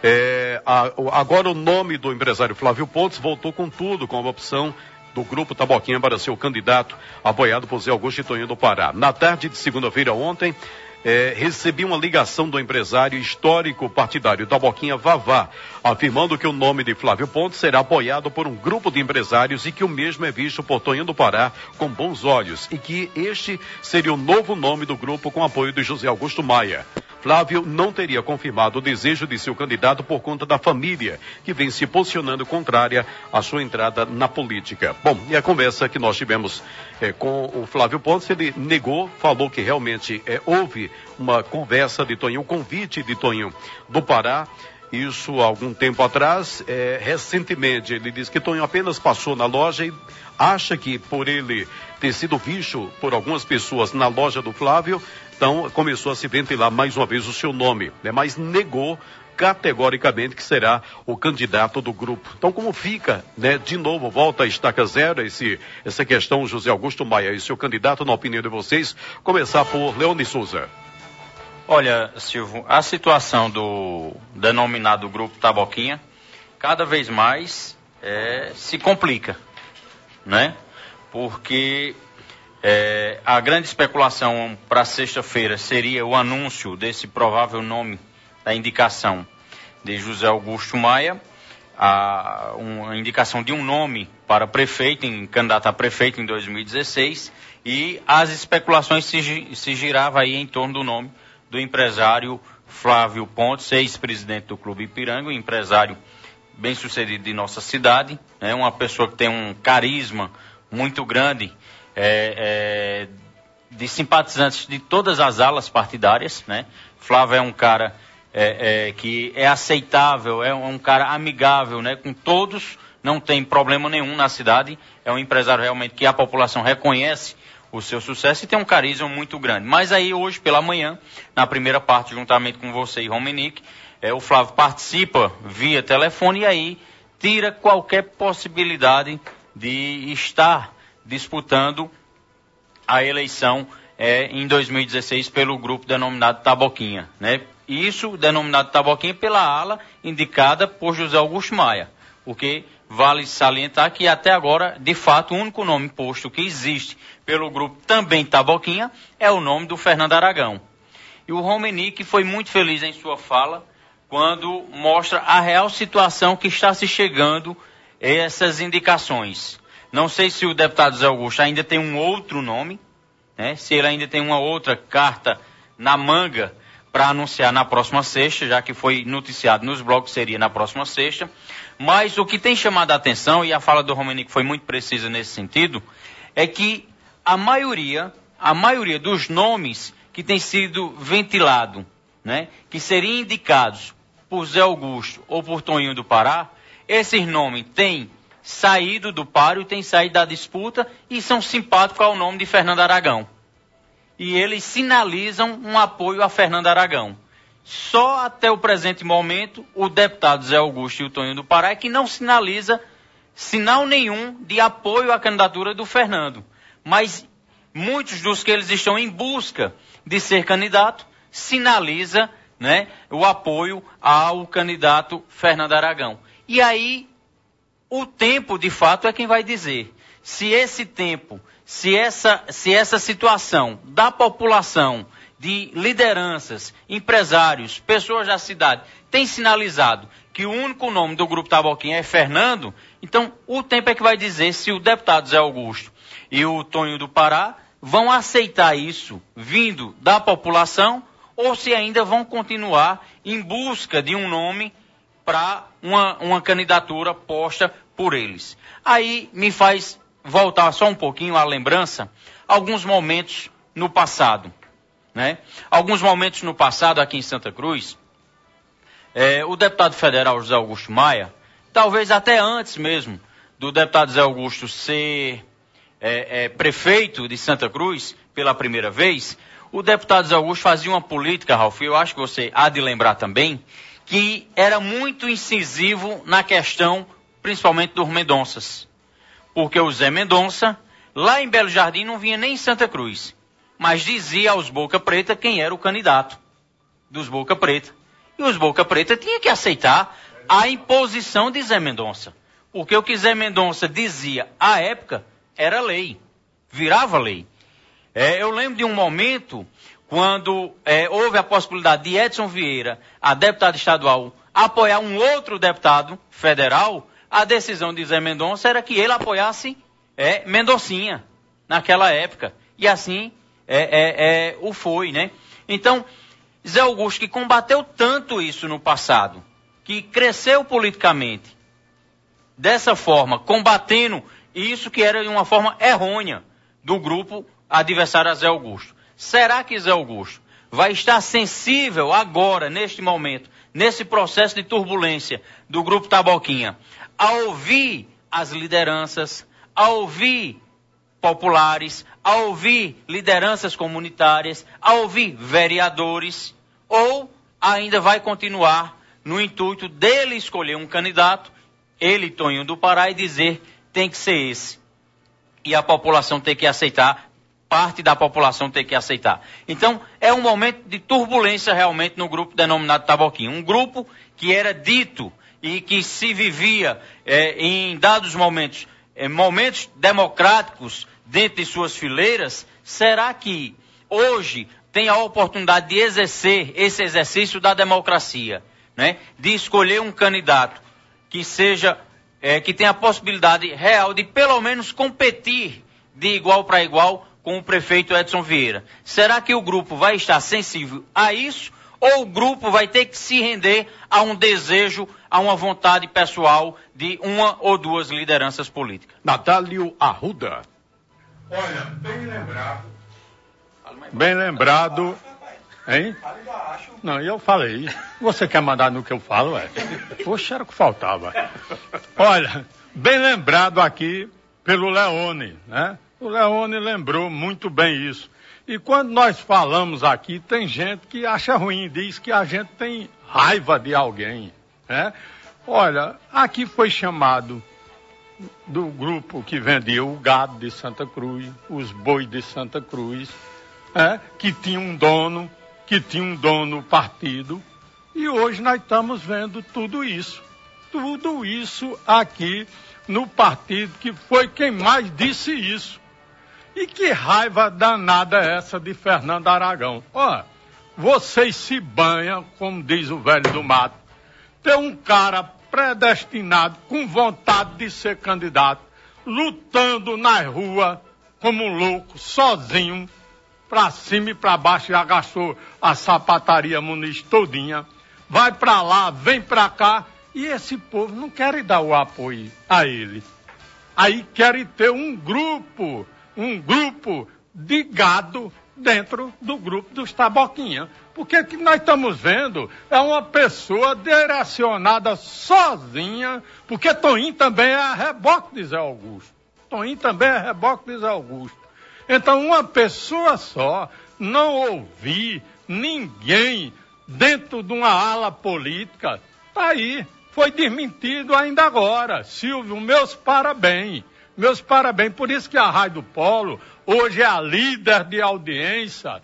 agora o nome do empresário Flávio Pontes voltou com tudo, com a opção do Grupo Taboquinha para ser o candidato apoiado por Zé Augusto e Toninho do Pará. Na tarde de segunda-feira ontem, recebi uma ligação do empresário histórico partidário Taboquinha Vavá, afirmando que o nome de Flávio Pontes será apoiado por um grupo de empresários e que o mesmo é visto por Toninho do Pará com bons olhos e que este seria o novo nome do grupo com apoio de José Augusto Maia. Flávio não teria confirmado o desejo de ser o candidato por conta da família, que vem se posicionando contrária à sua entrada na política. Bom, e a conversa que nós tivemos com o Flávio Pontes, ele negou, falou que realmente houve uma conversa de Toninho, um convite de Toninho do Pará, isso há algum tempo atrás. Recentemente ele disse que Toninho apenas passou na loja e acha que por ele ter sido visto por algumas pessoas na loja do Flávio, então começou a se ventilar mais uma vez o seu nome, né? Mas negou categoricamente que será o candidato do grupo. Então, como fica, né? De novo, volta a estaca zero essa questão, José Augusto Maia e seu candidato, na opinião de vocês, começar por Leone Souza. Olha, Silvio, a situação do denominado Grupo Taboquinha cada vez mais se complica, né? porque a grande especulação para sexta-feira seria o anúncio desse provável nome da indicação de José Augusto Maia, uma indicação de um nome para prefeito, candidato a prefeito em 2016, e as especulações se giravam aí em torno do nome do empresário Flávio Pontes, ex-presidente do Clube Ipiranga, um empresário bem-sucedido de nossa cidade, uma pessoa que tem um carisma muito grande, de simpatizantes de todas as alas partidárias, né? Flávio é um cara que é aceitável, é um cara amigável, né, com todos, não tem problema nenhum na cidade, é um empresário realmente que a população reconhece o seu sucesso e tem um carisma muito grande. Mas aí hoje pela manhã, na primeira parte, juntamente com você e Romenick, o Flávio participa via telefone e aí tira qualquer possibilidade de estar disputando a eleição em 2016 pelo grupo denominado Taboquinha, né? Isso denominado Taboquinha pela ala indicada por José Augusto Maia, porque vale salientar que até agora, de fato, o único nome posto que existe pelo grupo também Taboquinha é o nome do Fernando Aragão. E o Romenick foi muito feliz em sua fala quando mostra a real situação que está se chegando a essas indicações. Não sei se o deputado Zé Augusto ainda tem um outro nome, né? Se ele ainda tem uma outra carta na manga para anunciar na próxima sexta, já que foi noticiado nos blogs, seria na próxima sexta. Mas o que tem chamado a atenção, e a fala do Romenick foi muito precisa nesse sentido, é que a maioria dos nomes que tem sido ventilado, né, que seriam indicados por Zé Augusto ou por Toninho do Pará, esses nomes têm saído do páreo, têm saído da disputa e são simpáticos ao nome de Fernando Aragão. E eles sinalizam um apoio a Fernando Aragão. Só até o presente momento, o deputado Zé Augusto e o Toninho do Pará é que não sinaliza sinal nenhum de apoio à candidatura do Fernando. Mas muitos dos que eles estão em busca de ser candidato sinaliza, né, o apoio ao candidato Fernando Aragão. E aí, o tempo, de fato, é quem vai dizer se esse tempo, se essa situação da população, de lideranças, empresários, pessoas da cidade, tem sinalizado que o único nome do Grupo Taboquinha é Fernando, então o tempo é que vai dizer se o deputado Zé Augusto e o Toninho do Pará vão aceitar isso vindo da população ou se ainda vão continuar em busca de um nome para uma candidatura posta por eles. Aí me faz voltar só um pouquinho à lembrança, alguns momentos no passado, né? Alguns momentos no passado aqui em Santa Cruz, o deputado federal José Augusto Maia, talvez até antes mesmo do deputado José Augusto ser prefeito de Santa Cruz pela primeira vez, o deputado José Augusto fazia uma política, Ralf, eu acho que você há de lembrar também, que era muito incisivo na questão, principalmente dos Mendonças. Porque o Zé Mendonça, lá em Belo Jardim, não vinha nem em Santa Cruz, mas dizia aos Boca Preta quem era o candidato dos Boca Preta. E os Boca Preta tinham que aceitar a imposição de Zé Mendonça. Porque o que Zé Mendonça dizia à época era lei, virava lei. Eu lembro de um momento quando houve a possibilidade de Edson Vieira, a deputada estadual, apoiar um outro deputado federal. A decisão de Zé Mendonça era que ele apoiasse Mendoncinha naquela época. E assim o foi, né? Então, Zé Augusto, que combateu tanto isso no passado, que cresceu politicamente dessa forma, combatendo isso que era de uma forma errônea do grupo adversário a Zé Augusto. Será que Zé Augusto vai estar sensível agora, neste momento, nesse processo de turbulência do grupo Taboquinha, a ouvir as lideranças, a ouvir populares, a ouvir lideranças comunitárias, a ouvir vereadores, ou ainda vai continuar no intuito dele escolher um candidato, ele, Toninho do Pará, e dizer tem que ser esse. E a população tem que aceitar, parte da população tem que aceitar. Então, é um momento de turbulência realmente no grupo denominado Taboquinha. Um grupo que era dito e que se vivia em dados momentos momentos democráticos dentro de suas fileiras, será que hoje tem a oportunidade de exercer esse exercício da democracia, né? De escolher um candidato que seja, que tenha a possibilidade real de pelo menos competir de igual para igual com o prefeito Edson Vieira? Será que o grupo vai estar sensível a isso? Ou o grupo vai ter que se render a um desejo, a uma vontade pessoal de uma ou duas lideranças políticas? Natálio Arruda. Olha, bem lembrado, hein? Não, eu falei. Você quer mandar no que eu falo, Poxa, era o que faltava. Olha, bem lembrado aqui pelo Leone, né? O Leone lembrou muito bem isso. E quando nós falamos aqui, tem gente que acha ruim, diz que a gente tem raiva de alguém, né? Olha, aqui foi chamado do grupo que vendia o gado de Santa Cruz, os bois de Santa Cruz, que tinha um dono partido, e hoje nós estamos vendo tudo isso aqui no partido, que foi quem mais disse isso. E que raiva danada é essa de Fernando Aragão? Ó, vocês se banham, como diz o velho do mato. Tem um cara predestinado, com vontade de ser candidato, lutando na rua como um louco, sozinho, pra cima e pra baixo, já gastou a sapataria Muniz todinha. Vai pra lá, vem pra cá, e esse povo não quer dar o apoio a ele. Aí querem ter um grupo de gado dentro do grupo dos Taboquinha. Porque o que nós estamos vendo é uma pessoa direcionada sozinha, porque Toninho também é reboque de Zé Augusto. Então, uma pessoa só não ouvir ninguém dentro de uma ala política, tá aí, foi desmentido ainda agora. Silvio, meus parabéns. Por isso que a Rádio Polo hoje é a líder de audiência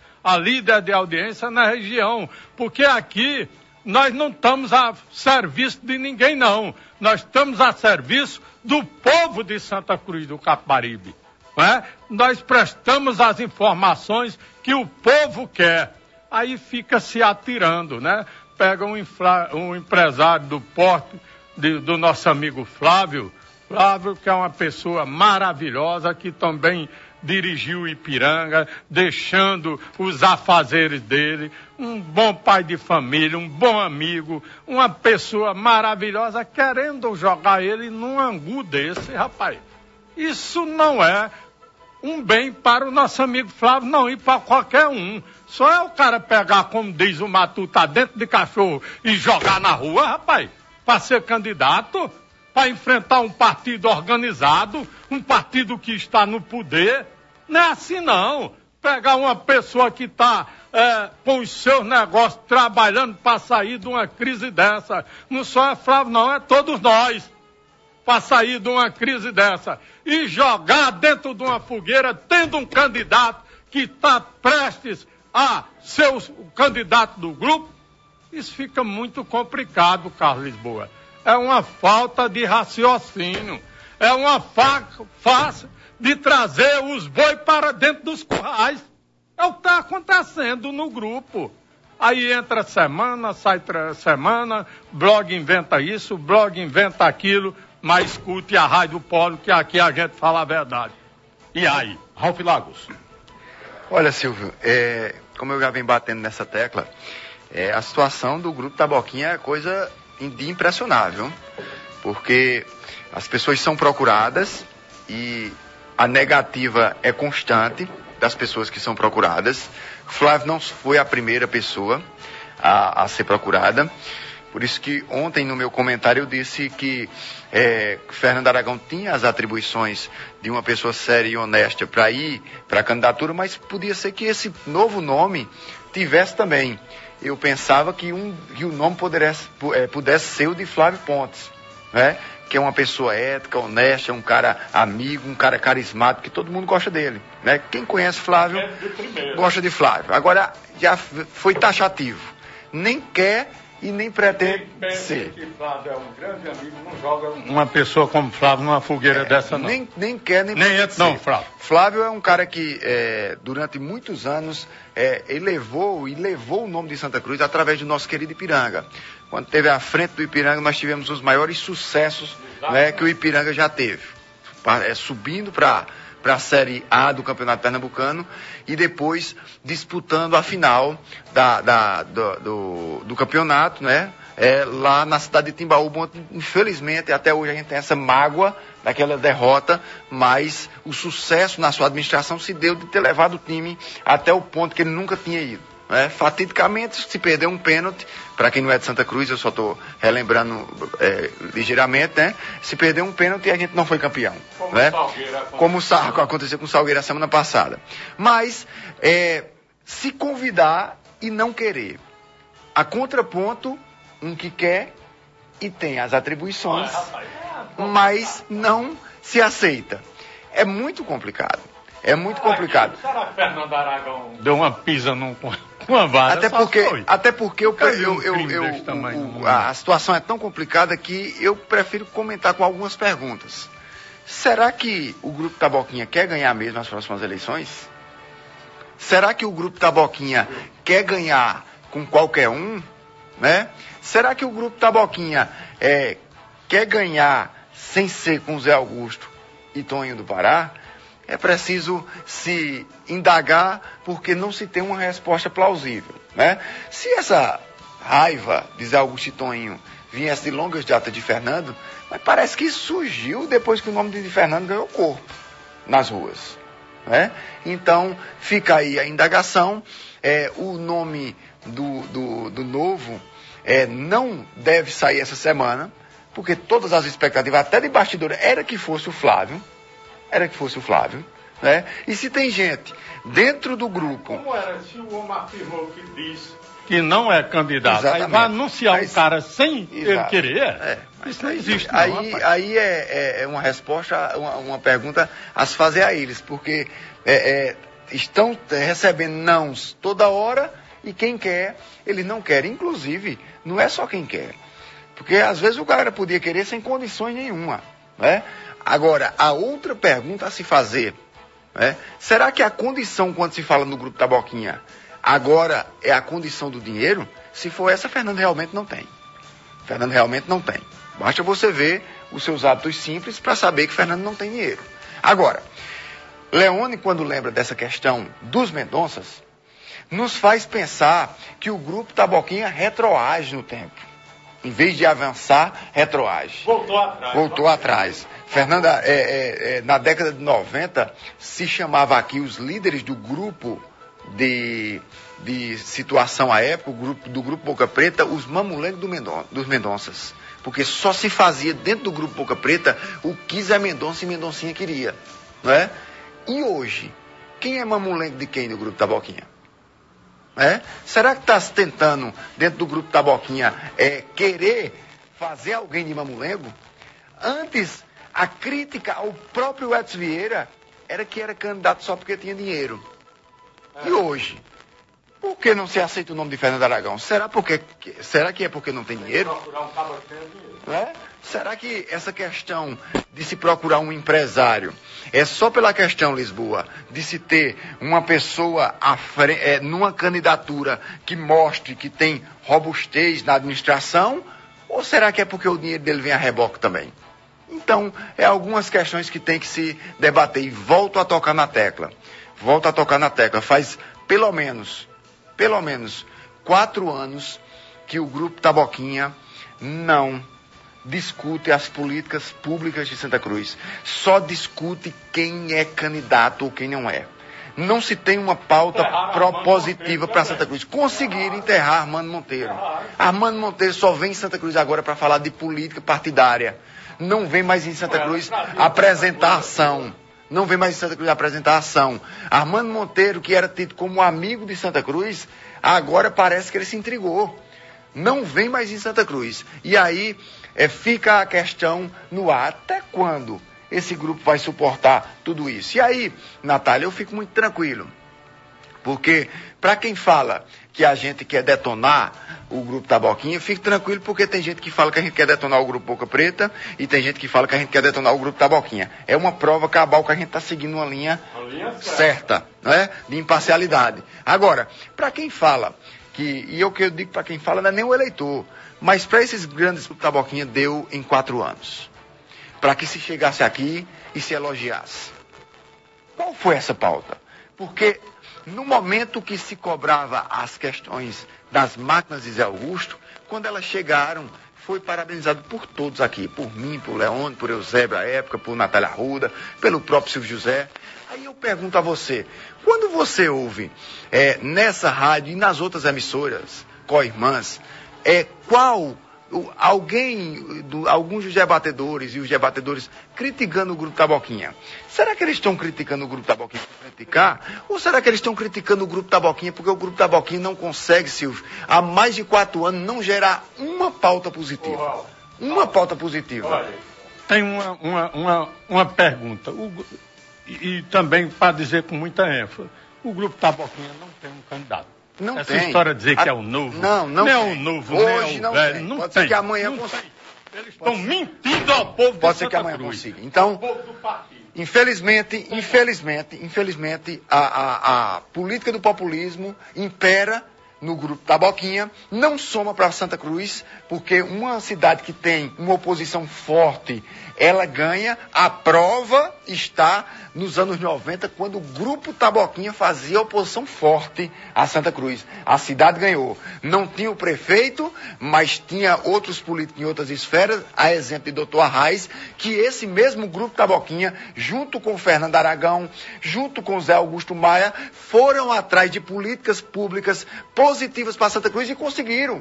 na região, porque aqui nós não estamos a serviço de ninguém, não. Nós estamos a serviço do povo de Santa Cruz do Capibaribe. Nós prestamos as informações que o povo quer. Aí fica se atirando, né? Pega um empresário do porto, do nosso amigo Flávio, que é uma pessoa maravilhosa, que também dirigiu o Ipiranga, deixando os afazeres dele, um bom pai de família, um bom amigo, uma pessoa maravilhosa, querendo jogar ele num angu desse, rapaz. Isso não é um bem para o nosso amigo Flávio, não, e para qualquer um. Só é o cara pegar, como diz o Matuta, dentro de cachorro e jogar na rua, rapaz, para ser candidato, para enfrentar um partido organizado, um partido que está no poder. Não é assim, não. Pegar uma pessoa que está com os seus negócios trabalhando para sair de uma crise dessa. Não só é Flávio, não, é todos nós. Para sair de uma crise dessa. E jogar dentro de uma fogueira, tendo um candidato que está prestes a ser o candidato do grupo, isso fica muito complicado, Carlos Lisboa. É uma falta de raciocínio. É uma farsa de trazer os bois para dentro dos currais. É o que está acontecendo no grupo. Aí entra semana, sai semana, blog inventa isso, blog inventa aquilo, mas escute a Rádio Polo, que aqui a gente fala a verdade. E aí? Ralf Lagos. Olha, Silvio, como eu já venho batendo nessa tecla, a situação do Grupo Taboquinha é coisa de impressionável, porque as pessoas são procuradas e a negativa é constante das pessoas que são procuradas. Flávio não foi a primeira pessoa a ser procurada, por isso que ontem no meu comentário eu disse que Fernando Aragão tinha as atribuições de uma pessoa séria e honesta para ir para a candidatura, mas podia ser que esse novo nome tivesse também. Eu pensava que o nome pudesse ser o de Flávio Pontes, né? Que é uma pessoa ética, honesta, um cara amigo, um cara carismático, que todo mundo gosta dele, né? Quem conhece Flávio gosta de Flávio. Agora, já foi taxativo. Nem quer e nem pretende ser. Que Flávio é um grande amigo, não joga uma pessoa como Flávio numa fogueira dessa, não. Nem quer, nem pretende não, ser. Flávio. Flávio é um cara que, durante muitos anos, levou o nome de Santa Cruz através do nosso querido Ipiranga. Quando teve à frente do Ipiranga, nós tivemos os maiores sucessos, né, que o Ipiranga já teve. Subindo para a Série A do Campeonato Pernambucano e depois disputando a final do campeonato, né? Lá na cidade de Timbaúba. Infelizmente, até hoje a gente tem essa mágoa daquela derrota, mas o sucesso na sua administração se deu de ter levado o time até o ponto que ele nunca tinha ido. Fatidicamente se perdeu um pênalti, para quem não é de Santa Cruz, eu só estou relembrando ligeiramente, né? Se perdeu um pênalti e a gente não foi campeão. Como aconteceu com o Salgueiro a semana passada. Mas se convidar e não querer. A contraponto, um que quer e tem as atribuições, mas não se aceita. É muito complicado. É muito complicado. Será que Fernando Aragão deu uma pisa com a vara? Até porque a situação é tão complicada que eu prefiro comentar com algumas perguntas. Será que o Grupo Taboquinha quer ganhar mesmo as próximas eleições? Será que o Grupo Taboquinha quer ganhar com qualquer um? Né? Será que o Grupo Taboquinha quer ganhar sem ser com Zé Augusto e Toninho do Pará? É preciso se indagar porque não se tem uma resposta plausível, né? Se essa raiva de Zé Augusto e Toninho viesse de longas datas de Fernando, mas parece que surgiu depois que o nome de Fernando ganhou corpo nas ruas, né? Então fica aí a indagação. O nome do novo não deve sair essa semana, porque todas as expectativas, até de bastidor, era que fosse o Flávio, né? E se tem gente dentro do grupo... Como era se o homem afirmou que disse que não é candidato? Exatamente. Aí vai anunciar um cara sem ele querer? Isso não existe, não, aí é uma resposta, uma pergunta a se fazer a eles, porque estão recebendo nãos toda hora e quem quer, eles não querem. Inclusive, não é só quem quer, porque às vezes o cara podia querer sem condições nenhuma, né? Agora, a outra pergunta a se fazer, né? Será que a condição, quando se fala no Grupo Taboquinha, agora é a condição do dinheiro? Se for essa, Fernando realmente não tem. Basta você ver os seus hábitos simples para saber que Fernando não tem dinheiro. Agora, Leone, quando lembra dessa questão dos Mendonças, nos faz pensar que o Grupo Taboquinha retroage no tempo. Em vez de avançar, retroage. Voltou atrás. Fernanda, na década de 90, se chamava aqui os líderes do grupo de situação à época, do grupo Boca Preta, os mamulengos dos Mendonças. Porque só se fazia dentro do grupo Boca Preta o que Zé Mendonça e Mendoncinha queria. Não é? E hoje, quem é mamulengo de quem no Grupo Taboquinha? Será que está se tentando, dentro do Grupo Taboquinha, querer fazer alguém de mamulengo? Antes, a crítica ao próprio Edson Vieira era que era candidato só porque tinha dinheiro. E hoje, por que não se aceita o nome de Fernando Aragão? Será que é porque não tem dinheiro? Será que essa questão de se procurar um empresário é só pela questão, Lisboa, de se ter uma pessoa numa candidatura que mostre que tem robustez na administração? Ou será que é porque o dinheiro dele vem a reboque também? Então, algumas questões que tem que se debater. E volto a tocar na tecla. Faz pelo menos 4 anos que o Grupo Taboquinha não discute as políticas públicas de Santa Cruz. Só discute quem é candidato ou quem não é. Não se tem uma pauta propositiva para Santa Cruz. Conseguiram enterrar Armando Monteiro. Armando Monteiro só vem em Santa Cruz agora para falar de política partidária. Não vem mais em Santa Cruz apresentar ação. Armando Monteiro, que era tido como amigo de Santa Cruz, agora parece que ele se intrigou. Não vem mais em Santa Cruz. E aí fica a questão no ar. Até quando esse grupo vai suportar tudo isso? E aí, Natália, eu fico muito tranquilo. Porque, para quem fala que a gente quer detonar o Grupo Taboquinha, fique tranquilo, porque tem gente que fala que a gente quer detonar o Grupo Boca Preta e tem gente que fala que a gente quer detonar o Grupo Taboquinha. É uma prova cabal que a gente está seguindo uma linha certa, né, de imparcialidade. Agora, para quem fala, e o que eu digo para quem fala não é nem o eleitor, mas para esses grandes Grupos Taboquinha deu em 4 anos, para que se chegasse aqui e se elogiasse. Qual foi essa pauta? Porque no momento que se cobrava as questões das máquinas de Zé Augusto, quando elas chegaram, foi parabenizado por todos aqui, por mim, por Leone, por Eusébio à época, por Natália Arruda, pelo próprio Silvio José. Aí eu pergunto a você, quando você ouve nessa rádio e nas outras emissoras co-irmãs, alguns dos debatedores e os debatedores criticando o Grupo Taboquinha, será que eles estão criticando o Grupo Taboquinha por criticar? Ou será que eles estão criticando o Grupo Taboquinha porque o Grupo Taboquinha não consegue, Silvio, há mais de 4 anos, não gerar uma pauta positiva? Uma pauta positiva. Olha, tem uma pergunta, e também para dizer com muita ênfase, o Grupo Taboquinha não tem um candidato. Não Essa tem. história de dizer que é o novo, não é tem. o novo, hoje não é o não velho, tem. não Pode tem. ser que amanhã não consiga. tem. Eles estão mentindo ao povo Pode de ser que Santa amanhã Cruz. consiga. Então, O povo do partido. infelizmente, a política do populismo impera no Grupo Taboquinha, não soma para Santa Cruz, porque uma cidade que tem uma oposição forte, ela ganha. A prova está nos anos 90, quando o Grupo Taboquinha fazia oposição forte a Santa Cruz. A cidade ganhou. Não tinha o prefeito, mas tinha outros políticos em outras esferas, a exemplo de Dr. Arraes, que esse mesmo Grupo Taboquinha, junto com Fernando Aragão, junto com Zé Augusto Maia, foram atrás de políticas públicas positivas para Santa Cruz e conseguiram.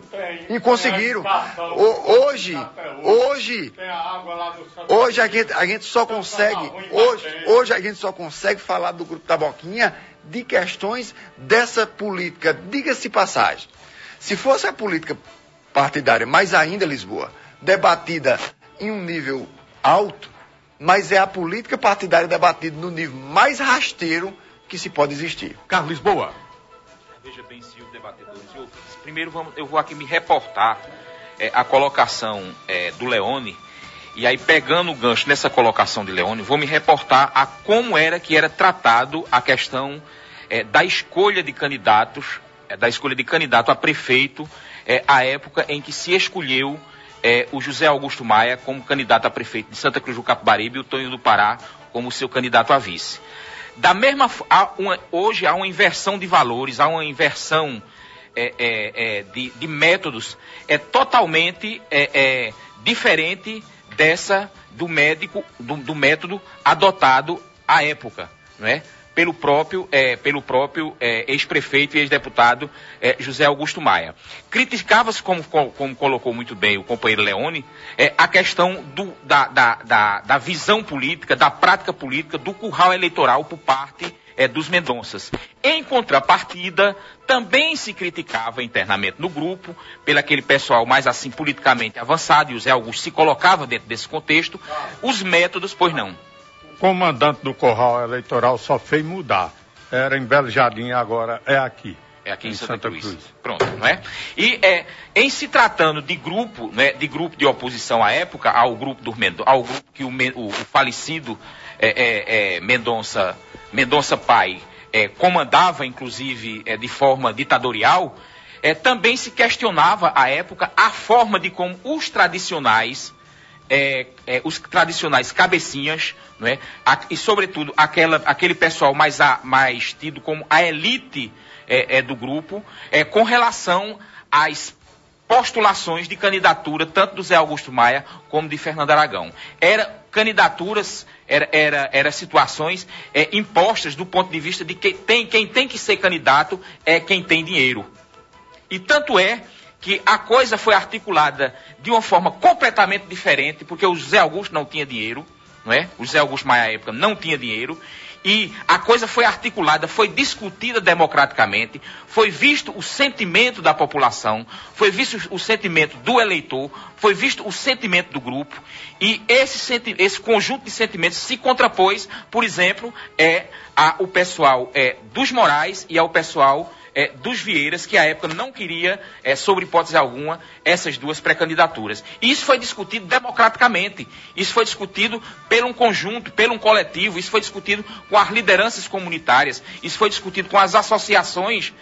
Hoje a gente só consegue, hoje a gente só consegue falar do Grupo Taboquinha de questões dessa política. Diga-se passagem, se fosse a política partidária, mais ainda Lisboa, debatida em um nível alto, mas é a política partidária debatida no nível mais rasteiro que se pode existir. Carlos Lisboa. Veja bem, senhor debatedores e ouvintes. Primeiro eu vou aqui me reportar a colocação do Leone. E aí, pegando o gancho nessa colocação de Leone, vou me reportar a como era que era tratado a questão da escolha de candidatos, da escolha de candidato a prefeito, à época em que se escolheu o José Augusto Maia como candidato a prefeito de Santa Cruz do Capibaribe e o Tonho do Pará como seu candidato a vice. Da mesma hoje há uma inversão de valores, há uma inversão de métodos totalmente diferente do método adotado à época, não é? Pelo próprio ex-prefeito e ex-deputado José Augusto Maia. Criticava-se, como colocou muito bem o companheiro Leone, a questão da visão política, da prática política, do curral eleitoral por parte dos Mendonças. Em contrapartida, também se criticava internamente no grupo, pelo aquele pessoal mais assim politicamente avançado, e o Zé Augusto se colocava dentro desse contexto, os métodos, pois não. O comandante do curral eleitoral só fez mudar. Era em Belo Jardim, agora é aqui. É aqui em Santa Cruz. Pronto, não é? E em se tratando de grupo, né, de grupo de oposição à época, ao grupo que o falecido Mendonça Pai comandava, inclusive, de forma ditatorial, também se questionava à época a forma de como os tradicionais cabecinhas, não é? E sobretudo aquele pessoal mais tido como a elite do grupo, com relação às postulações de candidatura tanto do Zé Augusto Maia como de Fernando Aragão. Candidaturas, era situações impostas do ponto de vista de quem tem que ser candidato é quem tem dinheiro. E tanto é que a coisa foi articulada de uma forma completamente diferente, porque o José Augusto não tinha dinheiro, não é? O José Augusto Maia, à época, não tinha dinheiro, e a coisa foi articulada, foi discutida democraticamente, foi visto o sentimento da população, foi visto o sentimento do eleitor, foi visto o sentimento do grupo, e esse conjunto de sentimentos se contrapôs, por exemplo, ao pessoal dos Morais e ao pessoal dos Vieiras, que à época não queria, sobre hipótese alguma, essas duas pré-candidaturas. E isso foi discutido democraticamente, isso foi discutido por um conjunto, por um coletivo, isso foi discutido com as lideranças comunitárias, isso foi discutido com as associações,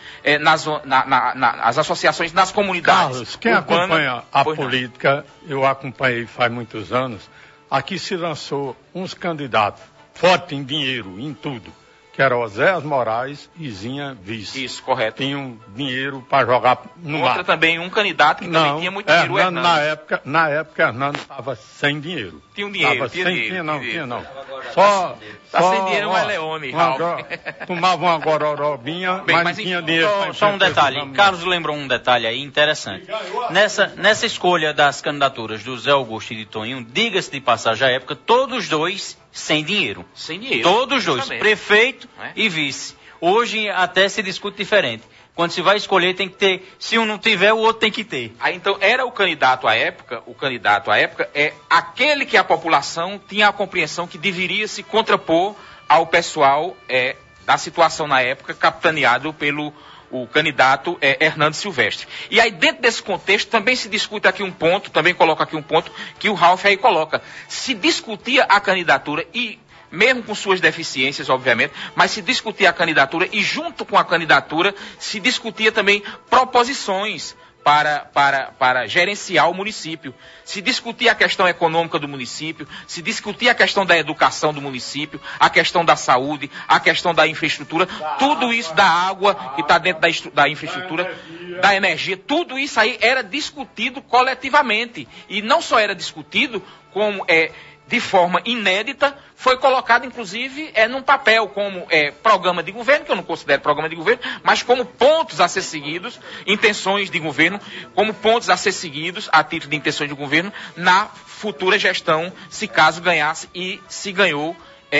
as associações nas comunidades. Carlos, quem acompanha a política, eu acompanhei faz muitos anos, aqui se lançou uns candidatos fortes em dinheiro, em tudo, que era Oséias Moraes e Zinha Vice. Isso, correto. Tinham dinheiro para jogar no mar. Também um candidato que também tinha muito dinheiro, o Hernando. Na época, Hernando estava sem dinheiro. Tinha um dinheiro, Tinha não. Só sem dinheiro, mas Leone. Tomava uma gororobinha, mas não tinha dinheiro. Só um detalhe, Carlos lembrou um detalhe aí interessante. Nessa escolha das candidaturas do Zé Augusto e de Toninho, diga-se de passagem à época, todos os dois sem dinheiro. Sem dinheiro. Todos os dois, prefeito e vice. Hoje até se discute diferente. Quando se vai escolher tem que ter, se um não tiver, o outro tem que ter. Aí então era o candidato à época é aquele que a população tinha a compreensão que deveria se contrapor ao pessoal da situação na época, capitaneado pelo o candidato Hernando Silvestre. E aí, dentro desse contexto, também se discute aqui um ponto, também coloca aqui um ponto, que o Ralf aí coloca. Se discutia a candidatura, e mesmo com suas deficiências, obviamente, mas se discutia a candidatura, e junto com a candidatura, se discutia também proposições para gerenciar o município. Se discutia a questão econômica do município, se discutia a questão da educação do município, a questão da saúde, a questão da infraestrutura, tudo isso, da água que está dentro da infraestrutura, da energia, tudo isso aí era discutido coletivamente. E não só era discutido como de forma inédita, foi colocado, inclusive, num papel como programa de governo, que eu não considero programa de governo, mas como pontos a ser seguidos, intenções de governo, como pontos a ser seguidos, a título de intenções de governo, na futura gestão, se caso ganhasse, e se ganhou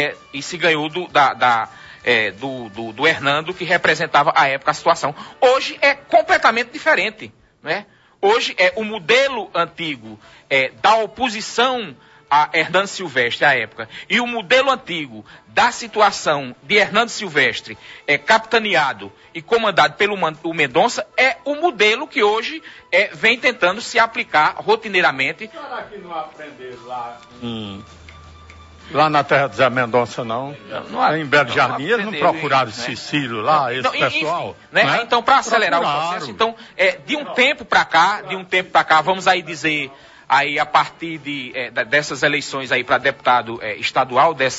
do Hernando, que representava à época a situação. Hoje é completamente diferente, né? Hoje o modelo antigo da oposição a Hernando Silvestre à época, e o modelo antigo da situação de Hernando Silvestre capitaneado e comandado pelo Mendonça é o modelo que hoje vem tentando se aplicar rotineiramente. Será que não aprenderam lá na terra de Zé Mendonça, não? Em Belo Jardim, eles não procuraram Cecílio lá, esse pessoal? Enfim, né? Né? Então, para acelerar o processo, então, de um tempo para cá, vamos aí dizer, aí a partir dessas eleições aí para deputado estadual, de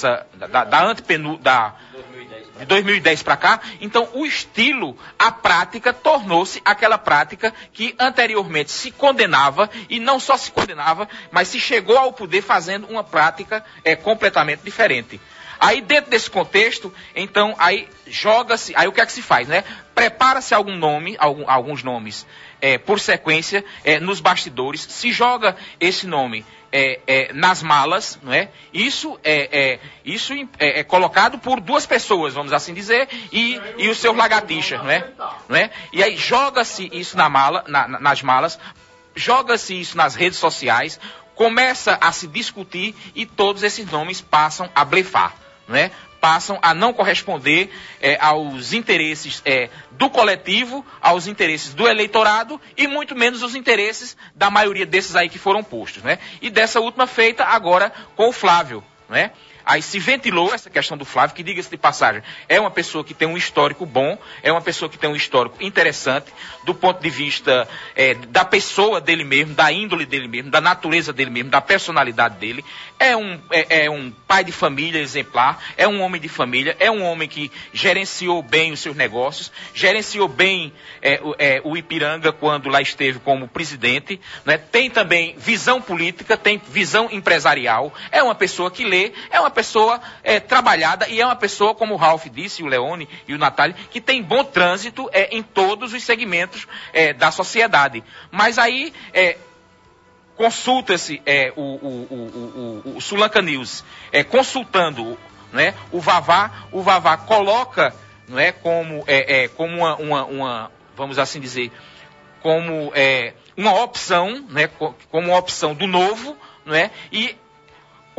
2010 para cá, então o estilo, a prática, tornou-se aquela prática que anteriormente se condenava, e não só se condenava, mas se chegou ao poder fazendo uma prática completamente diferente. Aí dentro desse contexto, então, aí joga-se, aí o que é que se faz, né? Prepara-se alguns nomes por sequência nos bastidores, se joga esse nome nas malas, não é? Isso é colocado por duas pessoas, vamos assim dizer, e os seus lagartixas, não é? E aí joga-se isso nas malas, joga-se isso nas redes sociais, começa a se discutir e todos esses nomes passam a blefar, não é? Passam a não corresponder aos interesses do coletivo, aos interesses do eleitorado e muito menos os interesses da maioria desses aí que foram postos, né? E dessa última feita agora com o Flávio, né? Aí se ventilou essa questão do Flávio, que, diga-se de passagem, é uma pessoa que tem um histórico bom, é uma pessoa que tem um histórico interessante, do ponto de vista da pessoa dele mesmo, da índole dele mesmo, da natureza dele mesmo, da personalidade dele. É um pai de família exemplar, é um homem de família, é um homem que gerenciou bem os seus negócios, gerenciou bem o Ipiranga quando lá esteve como presidente, né? Tem também visão política, tem visão empresarial, é uma pessoa que lê, é uma pessoa trabalhada, e é uma pessoa, como o Ralf disse, o Leone e o Natália, que tem bom trânsito em todos os segmentos da sociedade. Mas aí consulta-se o Sulanca News, consultando, né, o Vavá coloca, não é, como uma vamos assim dizer, como uma opção, né, como uma opção do novo, não é? E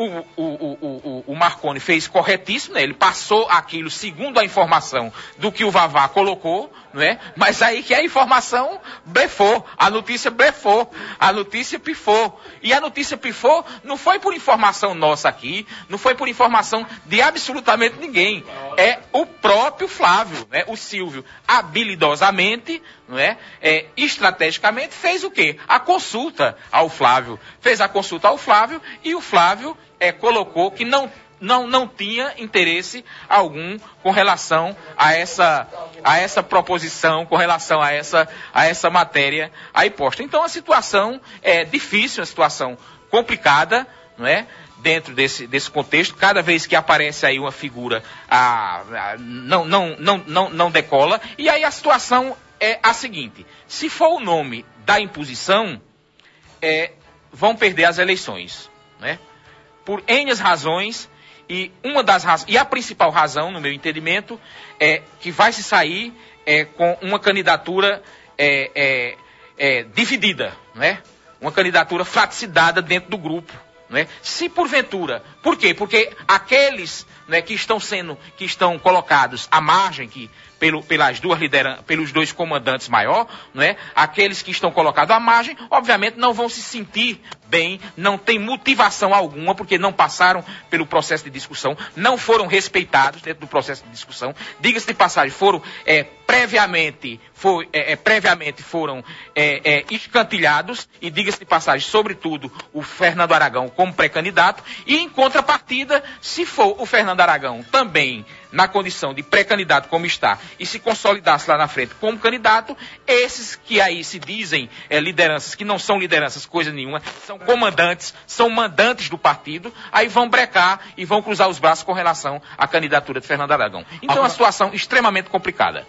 o Marconi fez corretíssimo, né? Ele passou aquilo segundo a informação do que o Vavá colocou, não é? Mas aí que a informação blefou, a notícia blefou, a notícia pifou. E a notícia pifou não foi por informação nossa aqui, não foi por informação de absolutamente ninguém. É o próprio Flávio, né? O Silvio, habilidosamente, não é? Estrategicamente, fez o quê? A consulta ao Flávio. Fez a consulta ao Flávio e o Flávio colocou que não tinha interesse algum com relação a essa proposição, com relação a essa matéria aí posta. Então a situação é difícil, uma situação complicada, não é? Dentro desse contexto, cada vez que aparece aí uma figura, não decola. E aí a situação é a seguinte: se for o nome da imposição, vão perder as eleições, né? Por N razões, e a principal razão, no meu entendimento, é que vai se sair com uma candidatura dividida, né? Uma candidatura fratricidada dentro do grupo, né? Se porventura, por quê? Porque aqueles, né, que estão colocados à margem, pelos dois comandantes maior, não é? Aqueles que estão colocados à margem, obviamente não vão se sentir bem, não tem motivação alguma, porque não passaram pelo processo de discussão, não foram respeitados dentro do processo de discussão. Diga-se de passagem, foram previamente foram escantilhados, e diga-se de passagem, sobretudo, o Fernando Aragão como pré-candidato, e em contrapartida, se for o Fernando Aragão também na condição de pré-candidato como está, e se consolidasse lá na frente como candidato, esses que aí se dizem lideranças, que não são lideranças coisa nenhuma, são comandantes, são mandantes do partido, aí vão brecar e vão cruzar os braços com relação à candidatura de Fernando Aragão. Então é uma situação extremamente complicada.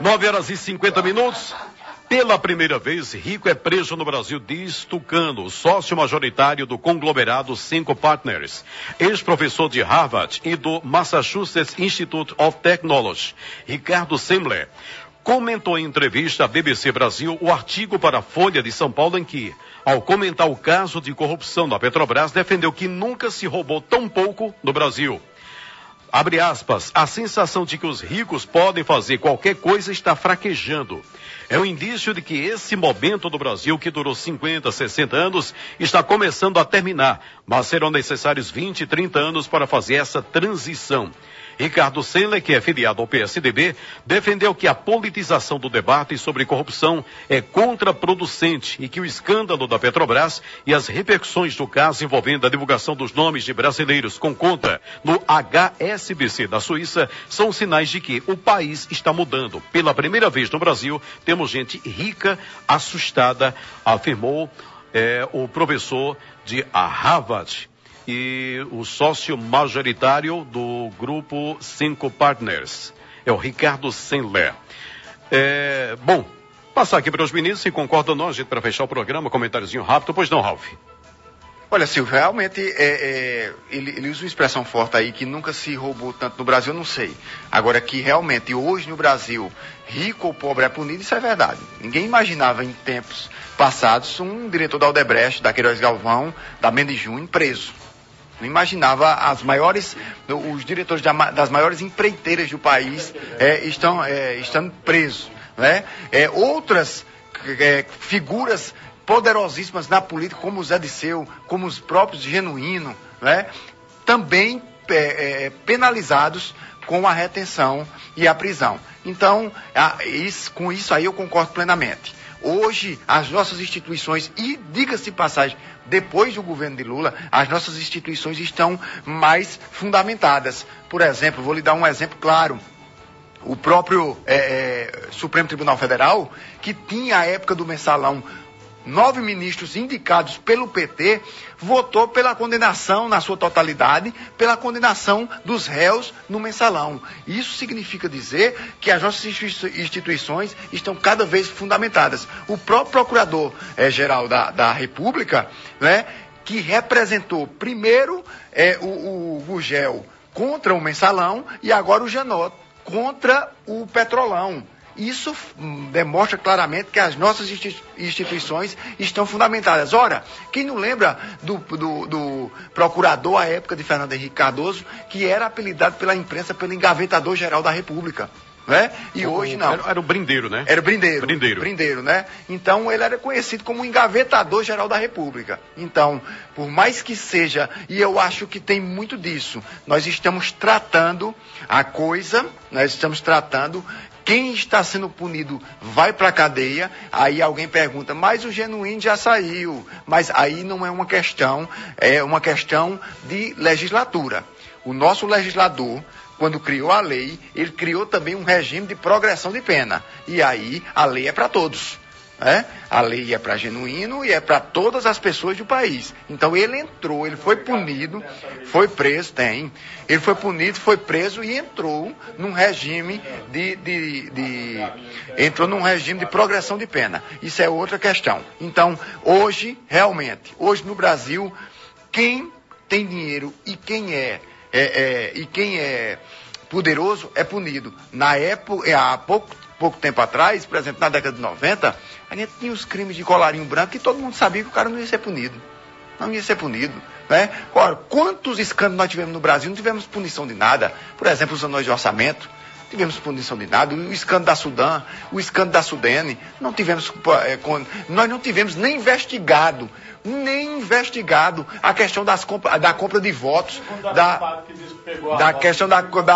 9h50. Pela primeira vez, rico é preso no Brasil, diz Tucano, sócio majoritário do conglomerado 5 Partners, ex-professor de Harvard e do Massachusetts Institute of Technology, Ricardo Semler, comentou em entrevista à BBC Brasil o artigo para a Folha de São Paulo em que, ao comentar o caso de corrupção da Petrobras, defendeu que nunca se roubou tão pouco no Brasil. Abre aspas, a sensação de que os ricos podem fazer qualquer coisa está fraquejando. É um indício de que esse momento do Brasil, que durou 50, 60 anos, está começando a terminar, mas serão necessários 20, 30 anos para fazer essa transição. Ricardo Semler, que é filiado ao PSDB, defendeu que a politização do debate sobre corrupção é contraproducente e que o escândalo da Petrobras e as repercussões do caso envolvendo a divulgação dos nomes de brasileiros com conta no HSBC da Suíça são sinais de que o país está mudando. Pela primeira vez no Brasil, temos gente rica, assustada, afirmou o professor de Harvard e o sócio majoritário do grupo 5 Partners, é o Ricardo Semler. Bom, passar aqui para os meninos, se concordam não, a gente para fechar o programa, comentáriozinho rápido, pois não, Ralf? Olha, Silvio, realmente ele usa uma expressão forte aí, que nunca se roubou tanto no Brasil, eu não sei. Agora que realmente hoje no Brasil, rico ou pobre é punido, isso é verdade. Ninguém imaginava em tempos passados um diretor da Odebrecht, da Queiroz Galvão, da Mendes Júnior, preso. Não imaginava os diretores das maiores empreiteiras do país estando presos, né? Outras figuras poderosíssimas na política, como o Zé Disseu, como os próprios Genuíno, né? Também penalizados com a retenção e a prisão. Então, com isso aí eu concordo plenamente. Hoje, as nossas instituições, e diga-se de passagem, depois do governo de Lula, as nossas instituições estão mais fundamentadas. Por exemplo, vou lhe dar um exemplo claro. O próprio Supremo Tribunal Federal, que tinha à época do mensalão 9 ministros indicados pelo PT, votou pela condenação, na sua totalidade, pela condenação dos réus no mensalão. Isso significa dizer que as nossas instituições estão cada vez fundamentadas. O próprio Procurador-Geral da República, né, que representou primeiro o Gugel contra o mensalão e agora o Janot contra o Petrolão. Isso demonstra claramente que as nossas instituições estão fundamentadas. Ora, quem não lembra do procurador à época de Fernando Henrique Cardoso, que era apelidado pela imprensa pelo engavetador-geral da República? Né? E hoje não. Era o Brindeiro, né? Era o Brindeiro, né? Então ele era conhecido como engavetador-geral da República. Então, por mais que seja, e eu acho que tem muito disso, nós estamos tratando a coisa, quem está sendo punido vai para a cadeia, aí alguém pergunta, mas o Genuíno já saiu. Mas aí não é uma questão, é uma questão de legislatura. O nosso legislador, quando criou a lei, ele criou também um regime de progressão de pena. E aí a lei é para todos. Né? A lei é para Genuíno e é para todas as pessoas do país. Então ele entrou, ele foi punido, foi preso, ele foi punido, foi preso e entrou num regime entrou num regime de progressão de pena. Isso é outra questão. Então, hoje no Brasil, quem tem dinheiro e quem é poderoso é punido. Na época, há pouco tempo atrás, por exemplo, na década de 90, a gente tinha os crimes de colarinho branco e todo mundo sabia que o cara não ia ser punido. Não ia ser punido. Né? Ora, quantos escândalos nós tivemos no Brasil? Não tivemos punição de nada. Por exemplo, os anões de orçamento. Não tivemos punição de nada. O escândalo da Sudam, o escândalo da Sudene. Nós não tivemos nem investigado a questão da compra de votos, da questão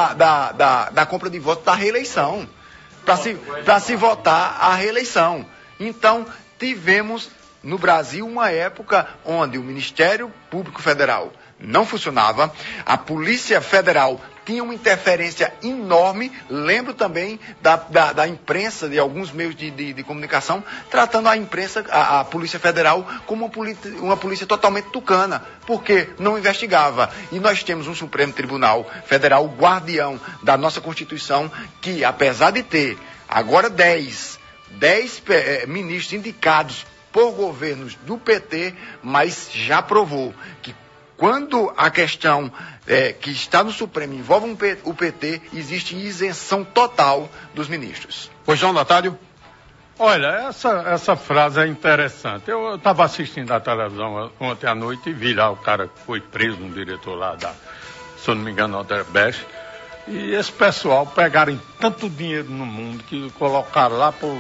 da compra de votos da reeleição, para se votar a reeleição. Então, tivemos no Brasil uma época onde o Ministério Público Federal não funcionava, a Polícia Federal tinha uma interferência enorme. Lembro também da imprensa, de alguns meios de comunicação, tratando a imprensa, a Polícia Federal, como uma polícia totalmente tucana, porque não investigava. E nós temos um Supremo Tribunal Federal, o guardião da nossa Constituição, que, apesar de ter agora 10 ministros indicados por governos do PT, mas já provou que quando a questão que está no Supremo envolve o PT, existe isenção total dos ministros. Pois não, Natália? Olha, essa frase é interessante. Eu estava assistindo a televisão ontem à noite e vi lá o cara que foi preso, um diretor lá se eu não me engano, Odebrecht. E esse pessoal pegaram tanto dinheiro no mundo que colocaram lá para o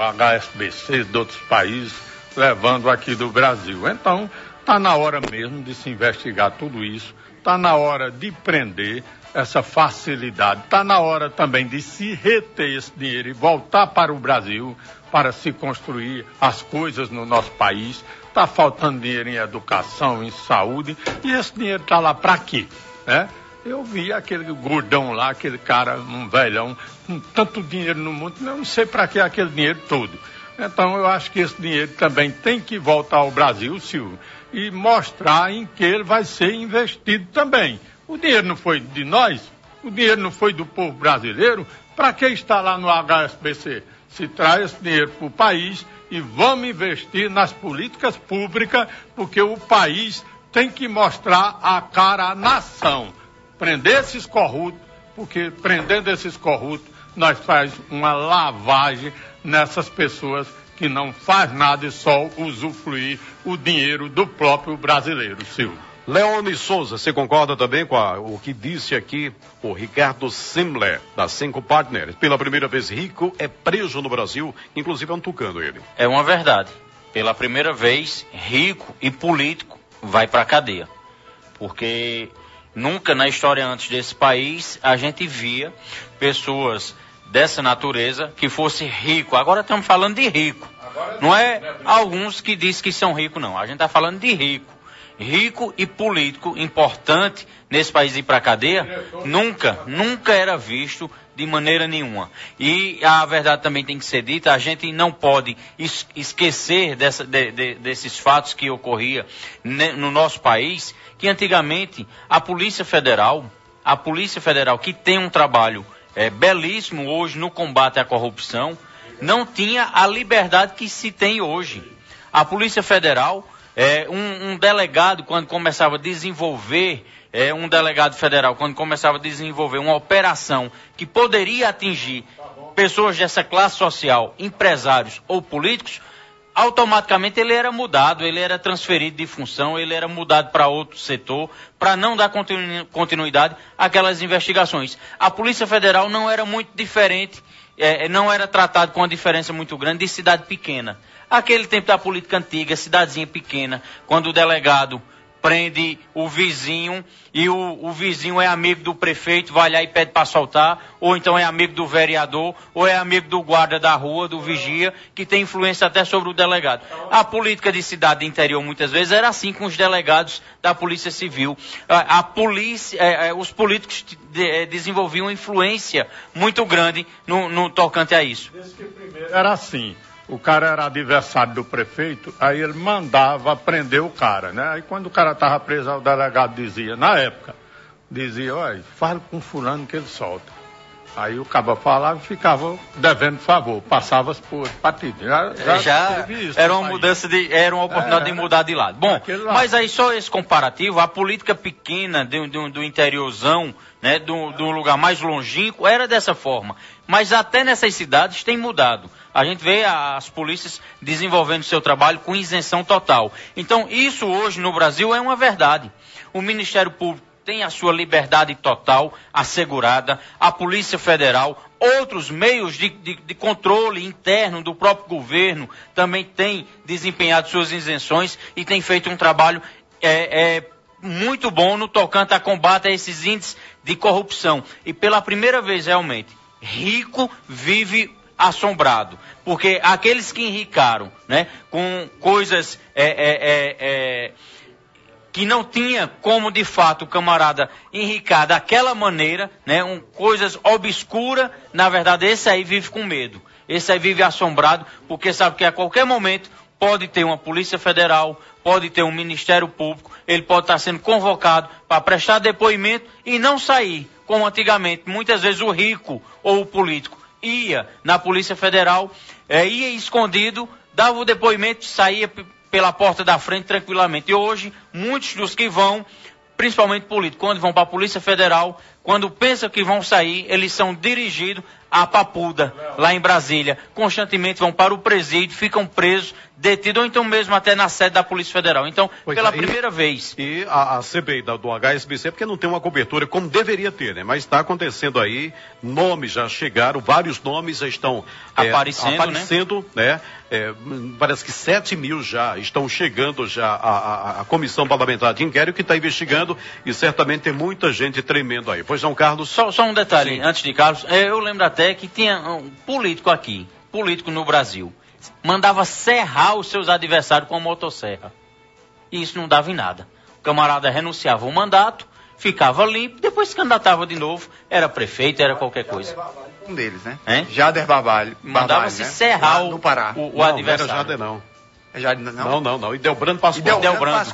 HSBC de outros países, levando aqui do Brasil. Então, está na hora mesmo de se investigar tudo isso, está na hora de prender essa facilidade, está na hora também de se reter esse dinheiro e voltar para o Brasil para se construir as coisas no nosso país. Está faltando dinheiro em educação, em saúde, e esse dinheiro está lá para quê? Né? Eu vi aquele gordão lá, aquele cara, um velhão, com tanto dinheiro no mundo, eu não sei para que aquele dinheiro todo. Então eu acho que esse dinheiro também tem que voltar ao Brasil, Silvio, e mostrar em que ele vai ser investido também. O dinheiro não foi de nós, o dinheiro não foi do povo brasileiro, para que está lá no HSBC? Se traz esse dinheiro para o país e vamos investir nas políticas públicas, porque o país tem que mostrar a cara à nação. Prender esses corruptos, porque prendendo esses corruptos, nós faz uma lavagem nessas pessoas que não faz nada e só usufruir o dinheiro do próprio brasileiro, Silvio. Leone Souza, você concorda também com o que disse aqui o Ricardo Semler, da Cinco Partners? Pela primeira vez, rico é preso no Brasil, inclusive é um tucano ele. É uma verdade. Pela primeira vez, rico e político vai para a cadeia. Porque nunca na história antes desse país a gente via pessoas dessa natureza que fosse rico. Agora estamos falando de rico. Não é alguns que dizem que são ricos, não. A gente está falando de rico. Rico e político importante nesse país ir para a cadeia, nunca era visto de maneira nenhuma. E a verdade também tem que ser dita, a gente não pode esquecer desses fatos que ocorriam no nosso país, que antigamente a Polícia Federal que tem um trabalho belíssimo hoje no combate à corrupção, não tinha a liberdade que se tem hoje. A Polícia Federal Um delegado, quando começava a desenvolver, um delegado federal, quando começava a desenvolver uma operação que poderia atingir pessoas dessa classe social, empresários ou políticos, automaticamente ele era mudado, ele era transferido de função, ele era mudado para outro setor, para não dar continuidade àquelas investigações. A Polícia Federal não era muito diferente, não era tratado com uma diferença muito grande de cidade pequena. Aquele tempo da política antiga, cidadezinha pequena, quando o delegado prende o vizinho e o vizinho é amigo do prefeito, vai lá e pede para soltar, ou então é amigo do vereador, ou é amigo do guarda da rua, do vigia, que tem influência até sobre o delegado. A política de cidade interior muitas vezes era assim com os delegados da Polícia Civil. Os políticos desenvolviam influência muito grande no tocante a isso. Desde que primeiro era assim. O cara era adversário do prefeito, aí ele mandava prender o cara, né? Aí quando o cara estava preso, o delegado dizia, na época, olha, fala com fulano que ele solta. Aí o cabo falava e ficava devendo favor, passava por partido. Já isso, era uma mudança era uma oportunidade de mudar de lado. Bom, mas aí só esse comparativo, a política pequena do interiorzão, né, do lugar mais longínquo, era dessa forma. Mas até nessas cidades tem mudado. A gente vê as polícias desenvolvendo seu trabalho com isenção total. Então, isso hoje no Brasil é uma verdade. O Ministério Público tem a sua liberdade total assegurada, a Polícia Federal, outros meios de controle interno do próprio governo também têm desempenhado suas isenções e têm feito um trabalho muito bom no tocante a combate a esses índices de corrupção. E pela primeira vez, realmente, rico vive assombrado, porque aqueles que enricaram, né, com coisas que não tinha como de fato o camarada enricar daquela maneira, né, coisas obscuras, na verdade esse aí vive com medo, esse aí vive assombrado, porque sabe que a qualquer momento pode ter uma Polícia Federal, pode ter um Ministério Público, ele pode estar sendo convocado para prestar depoimento e não sair, como antigamente, muitas vezes o rico ou o político ia na Polícia Federal, ia escondido, dava o depoimento, saía pela porta da frente tranquilamente. E hoje, muitos dos que vão, principalmente políticos, quando vão para a Polícia Federal, quando pensam que vão sair, eles são dirigidos à Papuda, lá em Brasília. Constantemente vão para o presídio, ficam presos, detidos, ou então mesmo até na sede da Polícia Federal. Então, pela primeira vez. E a CPI do HSBC, porque não tem uma cobertura como deveria ter, né? Mas está acontecendo aí, nomes já chegaram, vários nomes já estão aparecendo, né? Parece que 7 mil já estão chegando já a Comissão Parlamentar de Inquérito, que está investigando, e certamente tem muita gente tremendo aí. Pois não, Carlos? Só um detalhe, antes de Carlos, eu lembro até que tinha um político no Brasil, mandava serrar os seus adversários com a motosserra. E isso não dava em nada. O camarada renunciava ao mandato, ficava limpo, depois se candidatava de novo, era prefeito, era qualquer coisa. Um deles, né? Jader Barbalho. Mandava-se serrar o adversário. Não era Jader, não. É Jader, não? Não. E Delbrando Pascoal. Delbrando.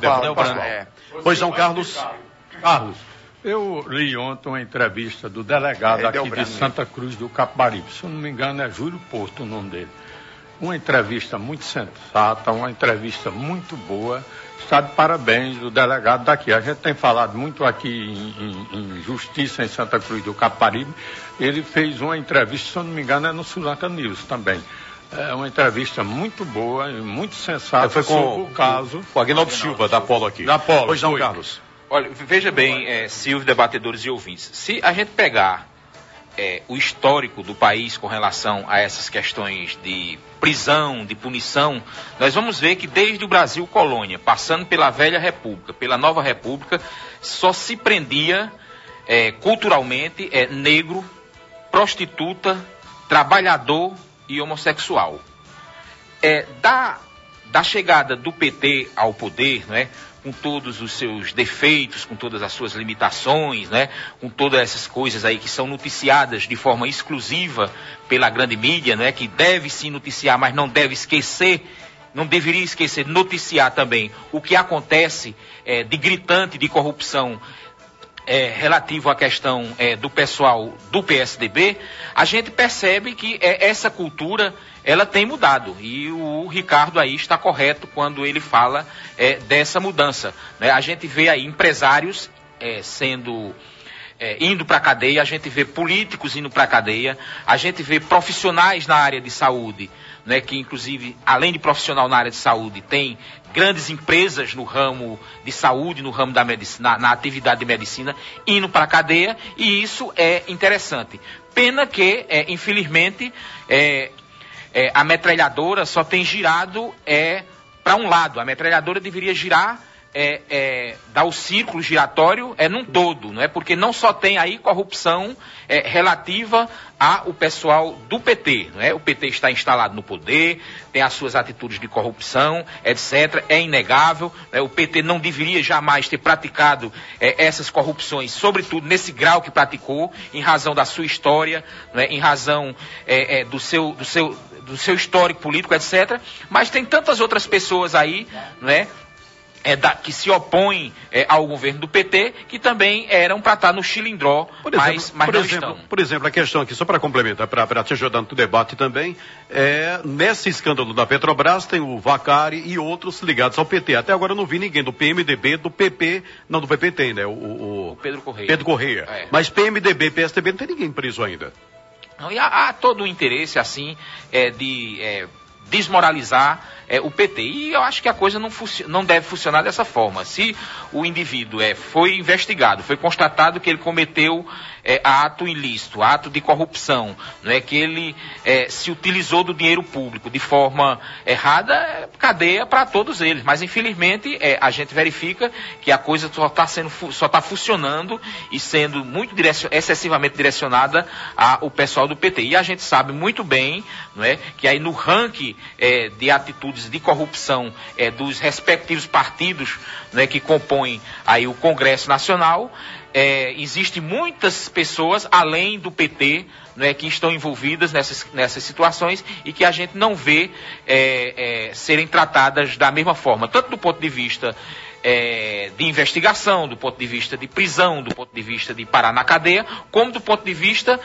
Pois não, Carlos? Carlos, eu li ontem uma entrevista do delegado aqui de Santa Cruz do Capibaribe. Se eu não me engano, é Júlio Porto o nome dele. Uma entrevista muito sensata, uma entrevista muito boa. Está de parabéns o delegado daqui. A gente tem falado muito aqui em justiça em Santa Cruz do Capibaribe. Ele fez uma entrevista, se eu não me engano, é no Sul Lanka News também. É uma entrevista muito boa e muito sensata foi com o caso. Com o Aguinaldo Silva, da Polo aqui. Da Polo. Pois não, Carlos? Olha, veja bem, Silvio, debatedores e ouvintes, se a gente pegar o histórico do país com relação a essas questões de prisão, de punição, nós vamos ver que desde o Brasil colônia, passando pela velha república, pela nova república, só se prendia culturalmente negro, prostituta, trabalhador e homossexual. Da chegada do PT ao poder, não é? Com todos os seus defeitos, com todas as suas limitações, né? Com todas essas coisas aí que são noticiadas de forma exclusiva pela grande mídia, né? Que deve sim noticiar, mas não deve esquecer, não deveria esquecer de noticiar também o que acontece de gritante de corrupção relativo à questão do pessoal do PSDB, a gente percebe que essa cultura ela tem mudado, e o Ricardo aí está correto quando ele fala dessa mudança, né? A gente vê aí empresários indo para a cadeia, a gente vê políticos indo para a cadeia, a gente vê profissionais na área de saúde, né, que inclusive, além de profissional na área de saúde, tem grandes empresas no ramo de saúde, no ramo da medicina, na atividade de medicina, indo para a cadeia, e isso é interessante. Pena que, infelizmente, a metralhadora só tem girado para um lado. A metralhadora deveria girar, dar o círculo giratório num todo, não é? Porque não só tem aí corrupção relativa ao pessoal do PT, não é? O PT está instalado no poder, tem as suas atitudes de corrupção, etc. É inegável, né? O PT não deveria jamais ter praticado essas corrupções, sobretudo nesse grau que praticou, em razão da sua história, não é? Em razão do seu histórico político, etc. Mas tem tantas outras pessoas aí, não é? Que se opõem ao governo do PT, que também eram para estar no chilindró, mas não estão. Por exemplo, a questão aqui, só para complementar, para te ajudar no debate também, nesse escândalo da Petrobras tem o Vacari e outros ligados ao PT. Até agora eu não vi ninguém do PMDB, do PP, não, do PP tem, né? O Pedro Correia. Pedro Correia. Mas PMDB, PSDB não tem ninguém preso ainda. Não, e há todo o interesse, assim, de desmoralizar o PT. E eu acho que a coisa não deve funcionar dessa forma. Se o indivíduo foi investigado, foi constatado que ele cometeu ato ilícito, ato de corrupção, não é, que ele se utilizou do dinheiro público de forma errada, cadeia para todos eles. Mas infelizmente a gente verifica que a coisa só está funcionando e sendo muito excessivamente direcionada ao pessoal do PT. E a gente sabe muito bem, não é, que aí no ranking de atitudes de corrupção dos respectivos partidos, né, que compõem aí o Congresso Nacional, existem muitas pessoas além do PT, né, que estão envolvidas nessas situações e que a gente não vê serem tratadas da mesma forma, tanto do ponto de vista de investigação, do ponto de vista de prisão, do ponto de vista de parar na cadeia, como do ponto de vista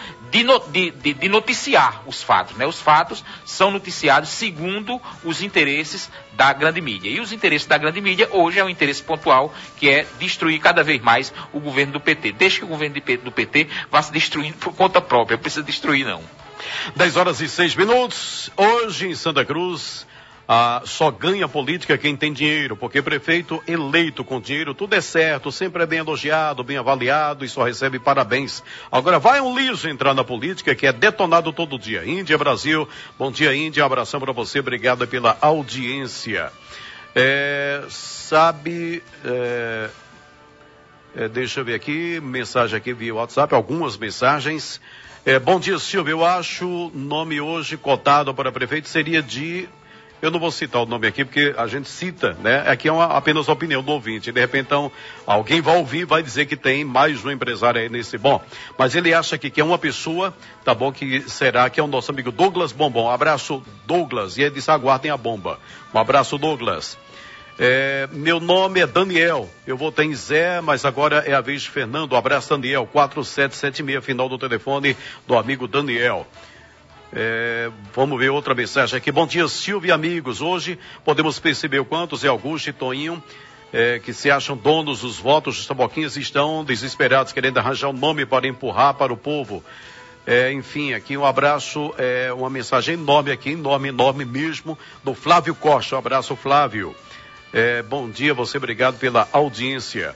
de noticiar os fatos, né? Os fatos são noticiados segundo os interesses da grande mídia. E os interesses da grande mídia hoje é um interesse pontual, que é destruir cada vez mais o governo do PT. Deixa que o governo do PT vá se destruindo por conta própria, não precisa destruir não. 10h06. Hoje em Santa Cruz, só ganha política quem tem dinheiro, porque prefeito eleito com dinheiro, tudo é certo, sempre é bem elogiado, bem avaliado e só recebe parabéns. Agora vai um liso entrar na política que é detonado todo dia. Índia, Brasil, bom dia Índia, um abração para você, obrigado pela audiência. Deixa eu ver aqui, mensagem aqui via WhatsApp, algumas mensagens. Bom dia Silvio, eu acho o nome hoje cotado para prefeito seria eu não vou citar o nome aqui, porque a gente cita, né? Aqui é apenas a opinião do ouvinte. De repente, então, alguém vai ouvir e vai dizer que tem mais um empresário aí nesse... Bom, mas ele acha que é uma pessoa, tá bom, que é o nosso amigo Douglas Bombom. Um abraço, Douglas. E ele disse, aguardem a bomba. Um abraço, Douglas. Meu nome é Daniel. Eu votei em Zé, mas agora é a vez de Fernando. Um abraço, Daniel. 4776, final do telefone do amigo Daniel. Vamos ver outra mensagem aqui. Bom dia, Silvio e amigos. Hoje podemos perceber o quanto Zé Augusto e Toninho, que se acham donos dos votos dos taboquinhas, estão desesperados, querendo arranjar um nome para empurrar para o povo. Enfim, aqui um abraço, uma mensagem enorme aqui, enorme mesmo, do Flávio Costa. Um abraço, Flávio. Bom dia, você, obrigado pela audiência.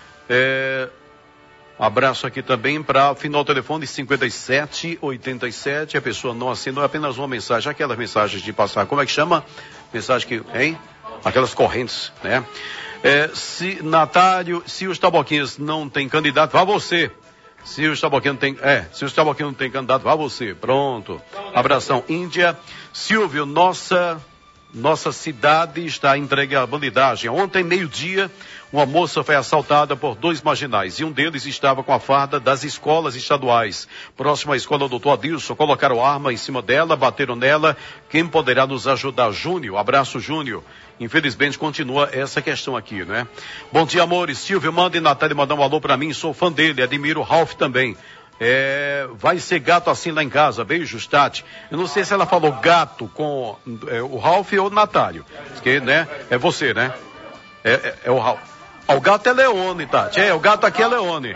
Um abraço aqui também para o final do telefone 5787. A pessoa não assinou, é apenas uma mensagem. Aquelas mensagens de passar, como é que chama? Mensagem que, hein? Aquelas correntes, né? Se os taboquinhos não tem candidato, vá você. Se os taboquinhos não tem candidato, vá você. Pronto. Abração, Índia. Silvio, nossa cidade está entregue à bandidagem. Ontem, meio-dia, uma moça foi assaltada por 2 marginais e um deles estava com a farda das escolas estaduais. Próximo à escola Dr. Adilson, colocaram arma em cima dela, bateram nela. Quem poderá nos ajudar? Júnior, abraço Júnior. Infelizmente continua essa questão aqui, né? Bom dia, amores. Silvio, manda e Natália mandar um alô pra mim, sou fã dele, admiro o Ralph também. Vai ser gato assim lá em casa, beijos, Tati. Eu não sei se ela falou gato com o Ralph ou o Natálio, porque, né? É você, né? É o Ralph. O gato é Leone, Tati. O gato aqui é Leone.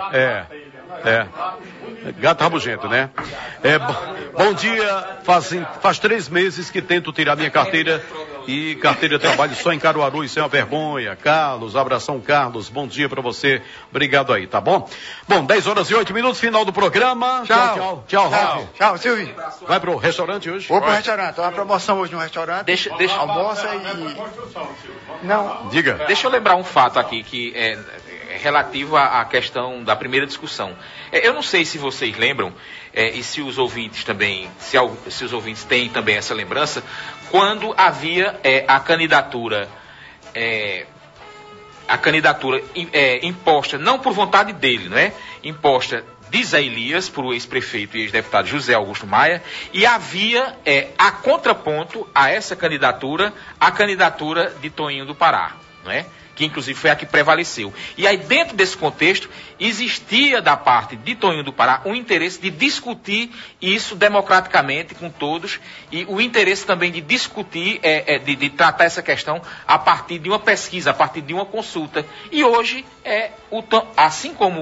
Gato rabugento, né? Bom dia, faz 3 meses que tento tirar minha carteira e carteira de trabalho só em Caruaru, isso é uma vergonha. Carlos, abração Carlos, bom dia pra você, obrigado aí, tá bom? Bom, 10h08, final do programa. Tchau, Ralf. Tchau, Silvio. Vai pro restaurante hoje? Vou pro restaurante, tem uma promoção hoje no restaurante. Deixa almoça Não. Diga. Deixa eu lembrar um fato aqui que é relativo à questão da primeira discussão. Eu não sei se vocês lembram, e se os ouvintes também, se os ouvintes têm também essa lembrança, quando havia a candidatura imposta, não por vontade dele, né? Imposta de Zé Elias, por o ex-prefeito e ex-deputado José Augusto Maia, e havia a contraponto a essa candidatura, a candidatura de Toninho do Pará, não é? Que inclusive foi a que prevaleceu. E aí, dentro desse contexto, existia da parte de Toninho do Pará um interesse de discutir isso democraticamente com todos, e o interesse também de discutir, de tratar essa questão a partir de uma pesquisa, a partir de uma consulta. E hoje, assim como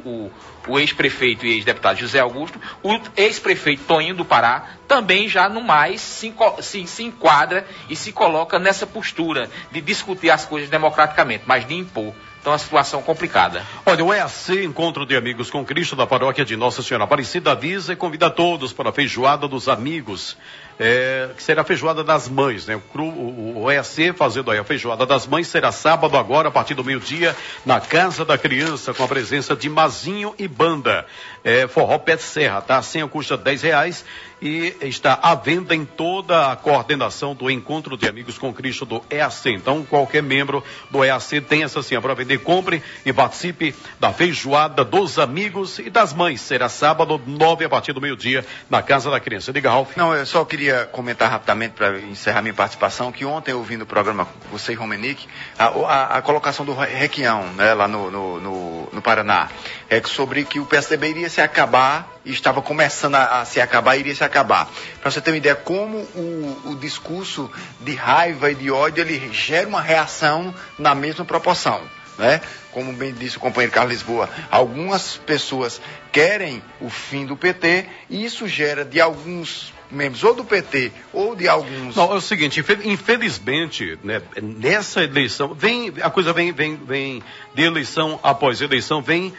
o ex-prefeito e ex-deputado José Augusto, o ex-prefeito Toninho do Pará também já não mais se enquadra e se coloca nessa postura de discutir as coisas democraticamente, mas de impor. Então, é uma situação complicada. Olha, o EAC, Encontro de Amigos com Cristo da Paróquia de Nossa Senhora Aparecida, avisa e convida todos para a Feijoada dos Amigos, que será a Feijoada das Mães, né? O EAC fazendo aí a Feijoada das Mães será sábado agora, a partir do meio-dia, na Casa da Criança, com a presença de Mazinho e Banda. Forró Pé de Serra, tá? A senha custa R$10 e está à venda em toda a coordenação do Encontro de Amigos com Cristo do EAC. Então, qualquer membro do EAC tem essa senha para vender, compre e participe da Feijoada dos Amigos e das Mães. Será sábado, 9 a partir do meio-dia, na Casa da Criança. Diga, Ralf. Não, eu só queria comentar rapidamente para encerrar minha participação, que ontem, ouvindo o programa com você e Romenick, a colocação do Requião, né, lá no Paraná, sobre que o PSDB iria se acabar, estava começando a se acabar, iria se acabar. Para você ter uma ideia, como o discurso de raiva e de ódio, ele gera uma reação na mesma proporção, né? Como bem disse o companheiro Carlos Lisboa, algumas pessoas querem o fim do PT e isso gera de alguns membros ou do PT ou de alguns... Não, é o seguinte, infelizmente, né, nessa eleição, a coisa vem de eleição após eleição, vem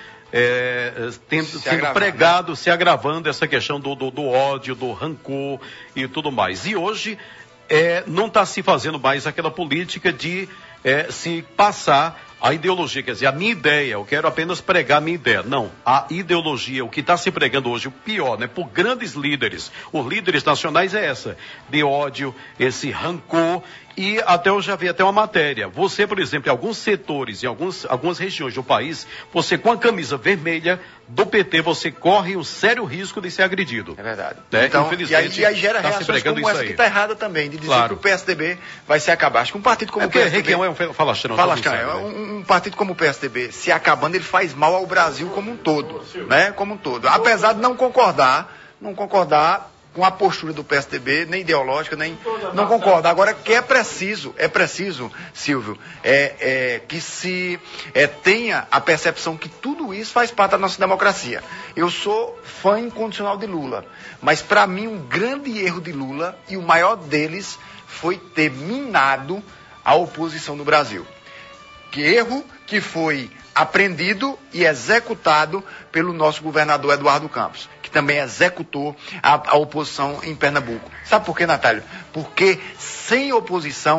sendo pregado, se agravando essa questão do ódio, do rancor e tudo mais. E hoje não está se fazendo mais aquela política de se passar a ideologia, quer dizer, a minha ideia, eu quero apenas pregar a minha ideia. Não, a ideologia, o que está se pregando hoje, o pior, né, por grandes líderes, os líderes nacionais é essa, de ódio, esse rancor, e até eu já vi até uma matéria. Você, por exemplo, em alguns setores, em algumas regiões do país, você com a camisa vermelha do PT, você corre um sério risco de ser agredido. É verdade. Né? Então, infelizmente, e aí gera reações como essa que está errada também, de dizer que o PSDB vai se acabar. Acho que um partido como o PSDB... Requião é um falastrão. Um partido como o PSDB se acabando, ele faz mal ao Brasil como um todo, né? Como um todo. Apesar de não concordar com a postura do PSDB, nem ideológica, nem não concorda. Agora, que é preciso, Silvio, que se tenha a percepção que tudo isso faz parte da nossa democracia. Eu sou fã incondicional de Lula, mas para mim um grande erro de Lula, e o maior deles, foi ter minado a oposição no Brasil. Que erro que foi aprendido e executado pelo nosso governador Eduardo Campos, que também executou a oposição em Pernambuco. Sabe por quê, Natália? Porque sem oposição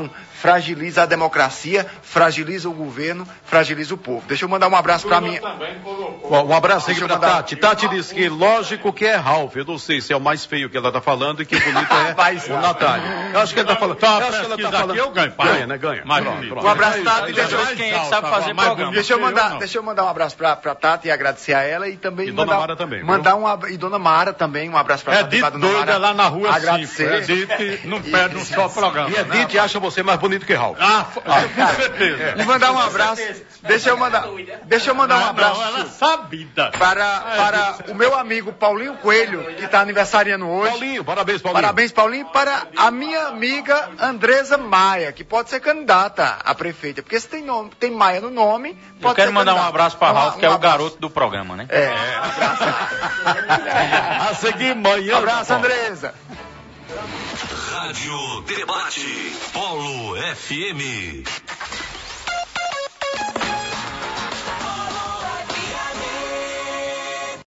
fragiliza a democracia, fragiliza o governo, fragiliza o povo. Deixa eu mandar um abraço para mim. Um abraço aqui para Tati. Tati disse que lógico que é Ralf. Eu não sei se é o mais feio que ela está falando e que bonito é o Natália. Eu acho que ela está falando. Eu acho que ela está falando. Eu ganho, ganha, né? Ganha. Um abraço, Tati. Quem é que sabe fazer programa? Deixa eu mandar um abraço para Tati e agradecer a ela e também Dona Mara também. E Dona Mara também, um abraço para Tati. É Dito doida lá na rua agradecer. É Dito que não perde um só programa. E é Dito e acha você mais bonito que Ralf. Com certeza. E mandar um abraço. Deixa eu mandar um abraço. Não, ela sabida. Para o meu amigo Paulinho Coelho, que está aniversariando hoje. Paulinho, parabéns, Paulinho. Parabéns, Paulinho. Para a minha amiga Andresa Maia, que pode ser candidata a prefeita. Porque se tem Maia no nome, pode Eu quero ser mandar candidata. um abraço para Ralf, que é o garoto do programa, né? A seguir manhã. Abraço, Andresa. Rádio Debate. Polo FM.